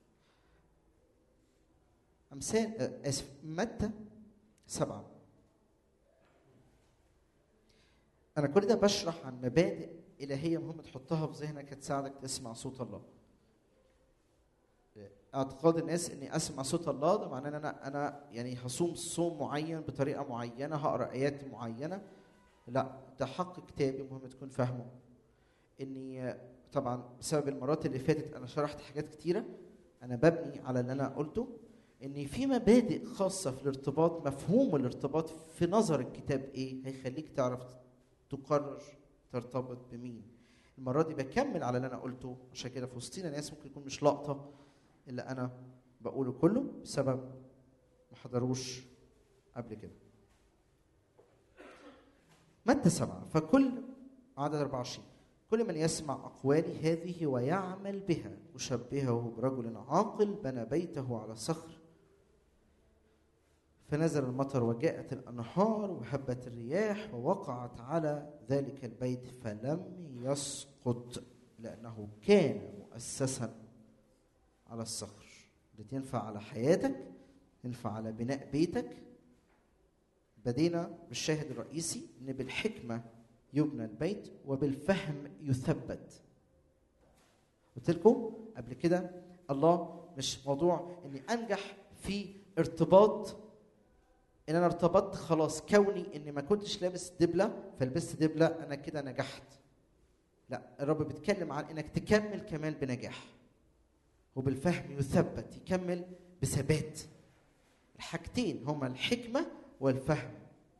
امثال آه اسف متى سبعه. أنا كل ده بشرح عن مبادئ إلهية مهمة تحطها في ذهنك تساعدك تسمع صوت الله. اعتقاد الناس إني أسمع صوت الله ده معناه إن أنا أنا يعني هصوم صوم معين بطريقة معينة، هقرأ آيات معينة. لا، ده حق كتابي مهم تكون فاهمه. إني طبعا بسبب المرات اللي فاتت أنا شرحت حاجات كتيرة، أنا ببني على اللي أنا قلته، إن في مبادئ خاصة في الارتباط. مفهوم الارتباط في نظر الكتاب إيه هيخليك تعرف تقرر ترتبط بمين. المرة دي بكمل على اللي أنا قلته، عشان كده في وسطينا ناس ممكن يكون مش لاقطة اللي أنا بقوله كله بسبب ما حضروش قبل كده. متى سبعة: فكل عدد أربعة وعشرين كل من يسمع أقوالي هذه ويعمل بها أشبهه برجل عاقل بنى بيته على صخر، فنزل المطر وجاءت الأنهار وهبت الرياح ووقعت على ذلك البيت فلم يسقط لأنه كان مؤسسا على الصخر. دي تنفع على حياتك، تنفع على بناء بيتك. بدينا بالشاهد الرئيسي إن بالحكمة يبنى البيت وبالفهم يثبت. قلت لكم قبل كده الله مش موضوع إني أنجح في ارتباط، ان انا ارتبطت خلاص كوني اني ما كنتش لابس دبله فلبست دبله انا كده نجحت. لا، الرب بيتكلم عن انك تكمل كمان بنجاح وبالفهم يثبت، يكمل بثبات. الحاجتين هما الحكمه والفهم.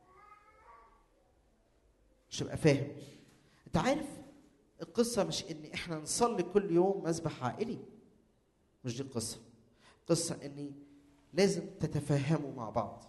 مش تبقى فاهم. انت عارف القصه مش ان احنا نصلي كل يوم مسبح عائلي، مش دي القصه. قصه اني لازم تتفاهموا مع بعض.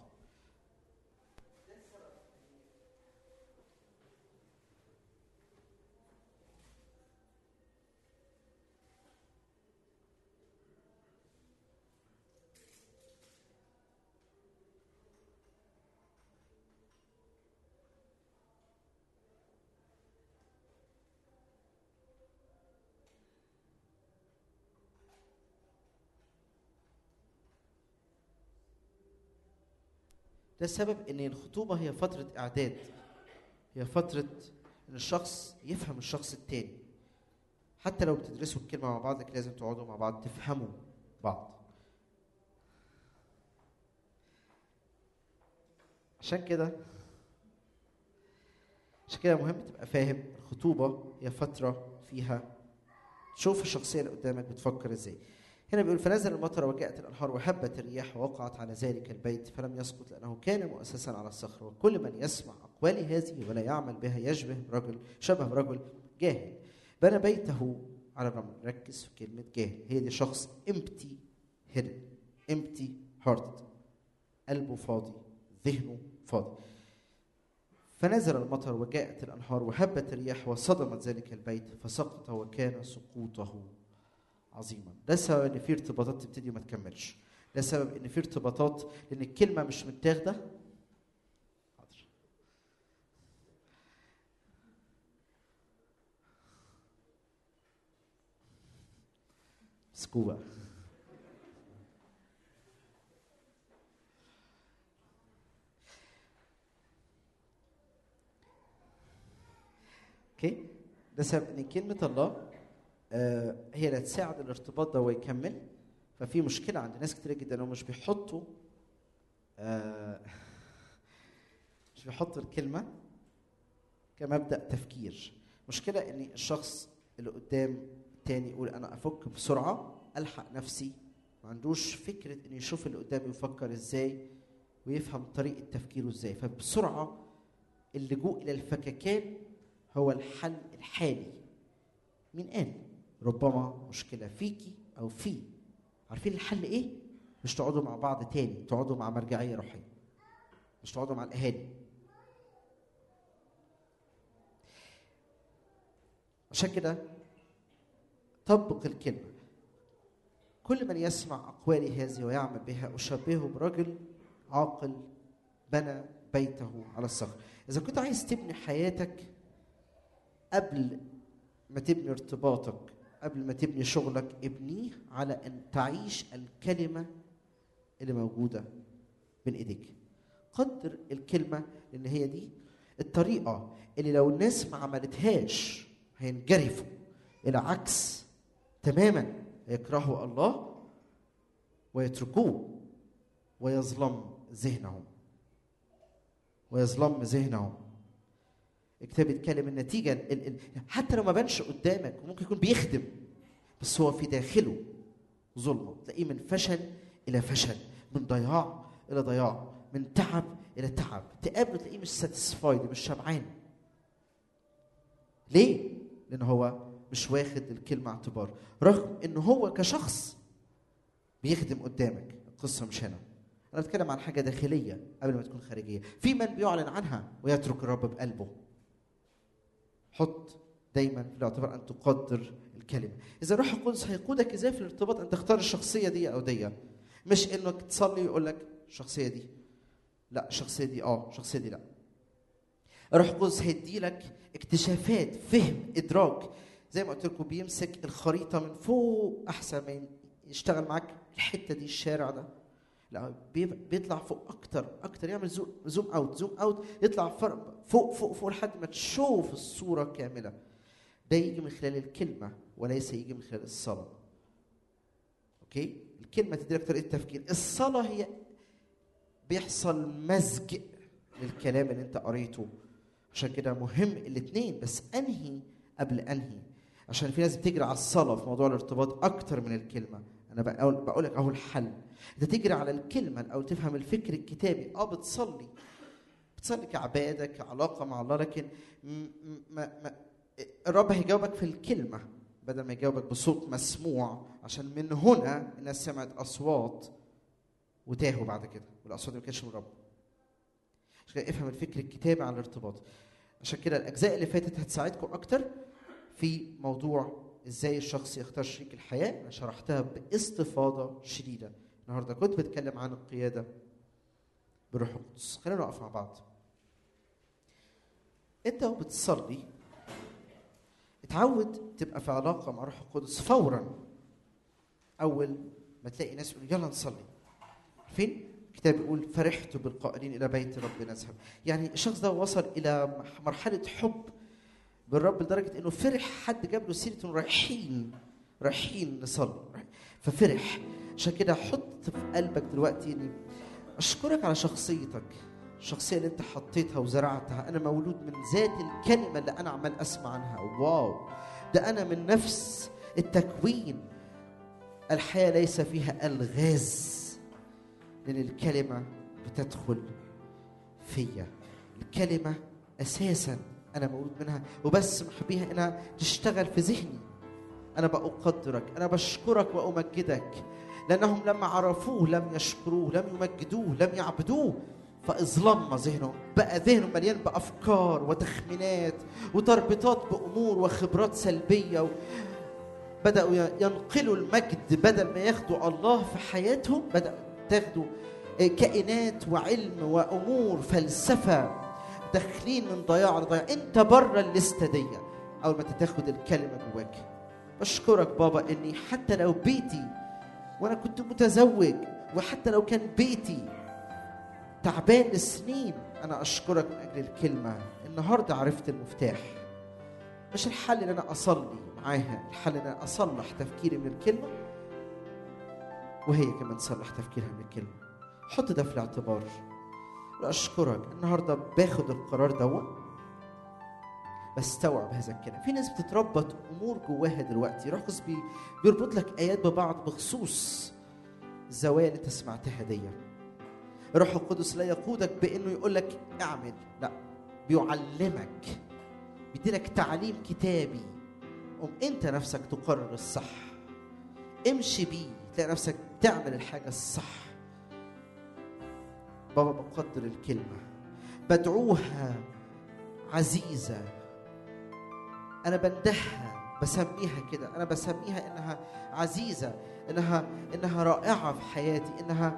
ده سبب ان الخطوبه هي فتره اعداد، هي فتره ان الشخص يفهم الشخص التاني. حتى لو بتدرسوا الكلمه مع بعض لازم تقعدوا مع بعض تفهموا بعض. عشان كده عشان كده مهم تبقى فاهم الخطوبه هي فتره فيها تشوف الشخصيه اللي قدامك بتفكر ازاي. هنا بيقول فنزل المطر وجاءت الانهار وهبت الرياح ووقعت على ذلك البيت فلم يسقط لانه كان مؤسسا على الصخر. وكل من يسمع اقوال هذه ولا يعمل بها يشبه رجل شبه رجل جاهل بنى بيته على الرمل. ركز في كلمه جاهل، هي دي شخص empty headed empty hearted، قلبه فاضي ذهنه فاضي. فنزل المطر وجاءت الانهار وهبت الرياح وصدمت ذلك البيت فسقط وكان سقوطه عظيما. ده سبب ان في ارتباطات تبتدي وما تكملش، ده سبب ان في ارتباطات لان الكلمه مش متاخده. حاضر. اسكوا بقى. اوكي، ده سبب ان كلمه الله آه هي اللي تساعد الارتباط ده ويكمل. ففي مشكله عند ناس كتير جدا انهم مش بيحطوا آه مش بيحطوا الكلمه كمبدا تفكير. مشكله ان الشخص اللي قدام التاني يقول انا افك بسرعه الحق نفسي، ما عندوش فكره ان يشوف اللي قدامه يفكر ازاي ويفهم طريقه تفكيره ازاي. فبسرعه اللجوء الى الفككان هو الحل الحالي. مين قال؟ ربما مشكله فيكي او فيه. عارفين الحل ايه؟ مش تقعدوا مع بعض تاني، تقعدوا مع مرجعيه روحيه، مش تقعدوا مع الاهالي. عشان كده طبق الكلمه. كل من يسمع اقوالي هذه ويعمل بها اشبهه برجل عاقل بنى بيته على الصخر. اذا كنت عايز تبني حياتك قبل ما تبني ارتباطك، قبل ما تبني شغلك، ابنيه على ان تعيش الكلمه اللي موجوده بين ايديك. قدر الكلمه لان هي دي الطريقه اللي لو الناس ما عملتهاش هينجرفوا الى عكس تماما، يكرهوا الله ويتركوه ويظلم ذهنهم ويظلم ذهنهم. الكتاب يتكلم النتيجه ال ال حتى لو ما بانش قدامك وممكن يكون بيخدم بس هو في داخله ظلمه، تلاقيه من فشل الى فشل، من ضياع الى ضياع، من تعب الى تعب. تقابله تلاقيه مش ساتيسفايد، مش شبعان. ليه؟ لان هو مش واخد الكلمه اعتبار، رغم ان هو كشخص بيخدم قدامك. القصه مش هنا، انا بتكلم عن حاجه داخليه قبل ما تكون خارجيه. في من بيعلن عنها ويترك الرب بقلبه. حط دايما في الاعتبار ان تقدر الكلمه. اذا الروح القدس هيقودك ازاي في الارتباط ان تختار الشخصيه دي او دي، مش انك تصلي ويقول لك الشخصيه دي لا، الشخصيه دي اه، الشخصيه دي لا. الروح القدس هيدي لك اكتشافات، فهم، ادراك. زي ما قلت لكم بيمسك الخريطه من فوق احسن من يشتغل معاك الحته دي، الشارع ده لا، بيطلع فوق اكتر اكتر، يعمل زوم, زوم اوت زوم اوت، يطلع فوق فوق فوق لحد ما تشوف الصوره كامله. ده يجي من خلال الكلمه وليس يجي من خلال الصلاه. اوكي، الكلمه تدي لك طريقه تفكير، الصلاه هي بيحصل مزج للكلام اللي انت قريته. عشان كده مهم الاثنين، بس انهي قبل انهي. عشان في ناس بتجري على الصلاه في موضوع الارتباط اكتر من الكلمه. انا بقول بقول لك اهو الحل، انت تجري على الكلمه او تفهم الفكر الكتابي. اه بتصلي بتصلي كعباده كعلاقه مع الله، لكن ما ما الرب هيجاوبك في الكلمه بدل ما يجاوبك بصوت مسموع. عشان من هنا الناس سمعت اصوات وتاهوا بعد كده، والاصوات دي ما كانتش من الرب. عشان كده افهم الفكر الكتابي على الارتباط. عشان كده الاجزاء اللي فاتت هتساعدكم اكتر في موضوع ازاي الشخص يختار شريك الحياه. انا شرحتها باستفاضه شديده النهارده. كنت بتكلم عن القياده بالروح القدس. خلينا نقف مع بعض. انت وبتصلي اتعود تبقى في علاقه مع الروح القدس فورا. اول ما تلاقي ناس يقولوا يلا نصلي، عارفين الكتاب يقول فرحت بالقائلين الى بيت رب نذهب. يعني الشخص ده وصل الى مرحله حب بالرب لدرجه انه فرح، حد جاب له سيره انه رايحين رايحين نصلي، ففرح. عشان كده حط في قلبك دلوقتي اني اشكرك على شخصيتك، الشخصيه اللي انت حطيتها وزرعتها. انا مولود من ذات الكلمه اللي انا عمال اسمع عنها. واو، ده انا من نفس التكوين. الحياه ليس فيها الغاز، لان الكلمه بتدخل فيا. الكلمه اساسا انا مولود منها، وبسمح بيها انها تشتغل في ذهني. انا بقدرك، انا بشكرك وامجدك، لانهم لما عرفوه لم يشكروه، لم يمجدوه، لم يعبدوه، فاظلم ذهنهم. بقى ذهنهم مليان بافكار وتخمينات وتربطات بامور وخبرات سلبيه. بداوا ينقلوا المجد، بدل ما ياخدوا الله في حياتهم بداوا تاخدوا كائنات وعلم وامور فلسفه، داخلين من ضياع لضياع. انت بره الليسته دي اول ما تاخد الكلمه جواك. بشكرك بابا اني حتى لو بيتي وانا كنت متزوج، وحتى لو كان بيتي تعبان لسنين، انا اشكرك من اجل الكلمه. النهارده عرفت المفتاح. مش الحل ان انا اصلي معاها، الحل ان انا اصلح تفكيري من الكلمه، وهي كمان تصلح تفكيرها من الكلمه. حط ده في الاعتبار. اشكرك النهارده باخد القرار دوت، بستوعب هذا الكلام. في ناس بتتربط امور جواها دلوقتي، روح القدس بيربط لك ايات ببعض بخصوص الزوايا اللي انت سمعتها دي. روح القدس لا يقودك بانه يقول لك اعمل، لا، بيعلمك، بيديلك تعليم كتابي. قوم انت نفسك تقرر الصح، امشي بيه، تلاقي نفسك تعمل الحاجه الصح. بابا بقدر الكلمه، بدعوها عزيزه، انا بندهها، بسميها كده، انا بسميها انها عزيزه، انها انها رائعه في حياتي، انها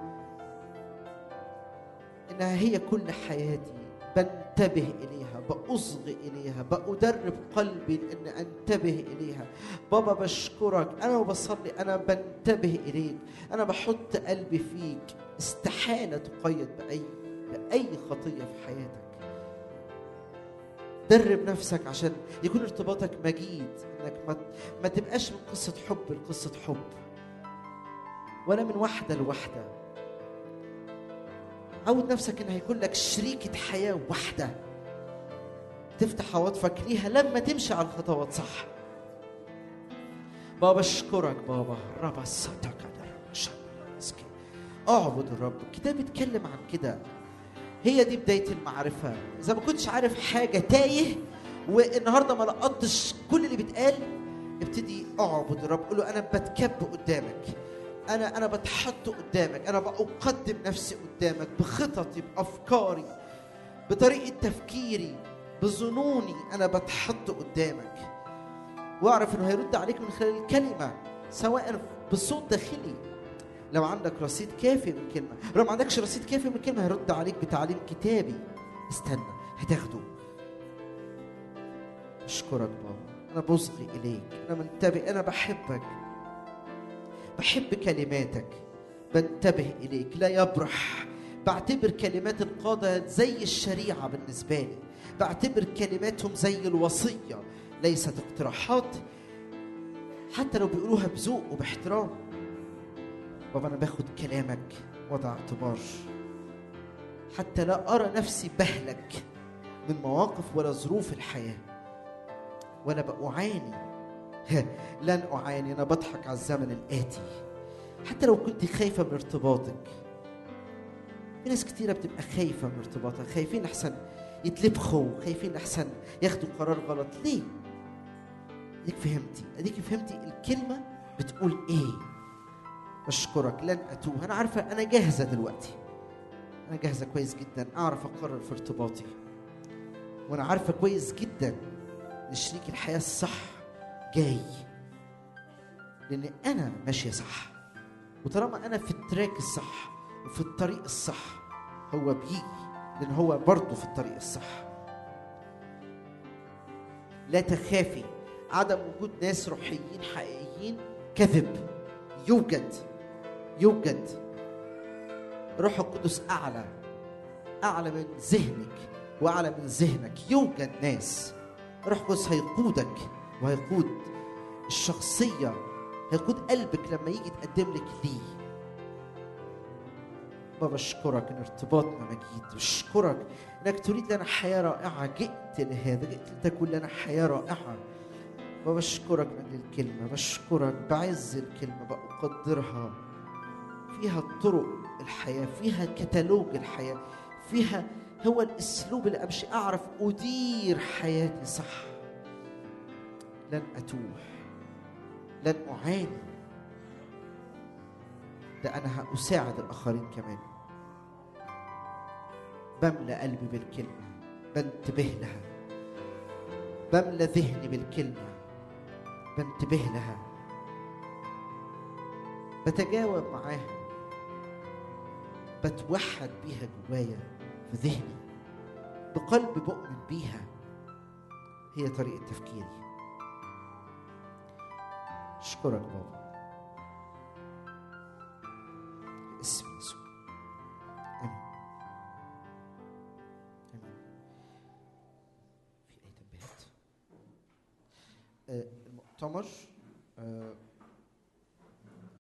انها هي كل حياتي. بنتبه اليها، باصغي اليها، بأدرب قلبي ان انتبه اليها. بابا بشكرك، انا وبصلي انا بنتبه اليك، انا بحط قلبي فيك. استحاله تقيد باي باي خطيه في حياتك. درب نفسك عشان يكون ارتباطك مجيد، انك ما, ما تبقاش من قصه حب لقصه حب، ولا من واحده لواحده. عود نفسك ان هيكون لك شريكه حياه واحده تفتح عواطفك ليها لما تمشي على الخطوات صح. بابا اشكرك بابا. ربا الصدق اعبد الرب. الكتاب بيتكلم عن كده. هي دي بدايه المعرفه. اذا ما كنتش عارف حاجه تايه والنهارده ما لقطتش كل اللي بيتقال، ابتدي اعبد الرب. قول له انا بتكب قدامك، انا انا بتحط قدامك، انا بقدم نفسي قدامك بخططي، بافكاري، بطريقه تفكيري، بظنوني. انا بتحط قدامك، واعرف انه هيرد عليك من خلال الكلمه، سواء بصوت داخلي. لو عندك رصيد كافي من الكلمه، لو ما عندكش رصيد كافي من الكلمه هيرد عليك بتعليم كتابي. استنى، هتاخده. اشكرك بابا، انا بصغي اليك، انا منتبه، انا بحبك، بحب كلماتك، بنتبه اليك، لا يبرح. بعتبر كلمات القادة زي الشريعة بالنسبة لي، بعتبر كلماتهم زي الوصية، ليست اقتراحات، حتى لو بيقولوها بذوق وباحترام. بابا أنا باخد كلامك وضع اعتبار، حتى لا أرى نفسي بهلك من مواقف ولا ظروف الحياة، وأنا بأعاني. لن أعاني، أنا بضحك على الزمن الآتي. حتى لو كنت خايفة من ارتباطك، في ناس كتيرة بتبقى خايفة من ارتباطها، خايفين أحسن يتلبخوا، خايفين أحسن ياخدوا قرار غلط. ليه؟ أديك فهمتي، أديك فهمتي الكلمة بتقول إيه. بشكرك، لن أتوه. أنا عارفة أنا جاهزة دلوقتي، أنا جاهزة كويس جدا أعرف أقرر في ارتباطي، وأنا عارفة كويس جدا إن شريك الحياة الصح جاي، لأن أنا ماشية صح. وطالما أنا في التراك الصح وفي الطريق الصح، هو بيجي، لأن هو برضه في الطريق الصح. لا تخافي. عدم وجود ناس روحيين حقيقيين كذب. يوجد يوجد الروح القدس أعلى أعلى من ذهنك وأعلى من ذهنك. يوجد ناس الروح القدس هيقودك وهيقود الشخصية، هيقود قلبك لما يجي يتقدم لك ليه. بابا أشكرك إن ارتباطنا مجيد، أشكرك إنك تريد لنا حياة رائعة. جئت لهذا، جئت لتكون لنا حياة رائعة. بابا أشكرك من الكلمة، بشكرك بعز الكلمة، بقدرها. فيها طرق الحياة، فيها كتالوج الحياة، فيها هو الأسلوب اللي أمشي أعرف أدير حياتي صح. لن أتوه، لن أعاني، ده أنا هأساعد الآخرين كمان. بملى قلبي بالكلمة، بنتبه لها، بملى ذهني بالكلمة، بنتبه لها، بتجاوب معاها، بتوحد بيها جوايا في ذهني، بقلب بؤمن بيها. هي طريقة تفكيري. أشكرك بابا باسم يسوع، آمين آمين. في أي تنبيهات؟ المؤتمر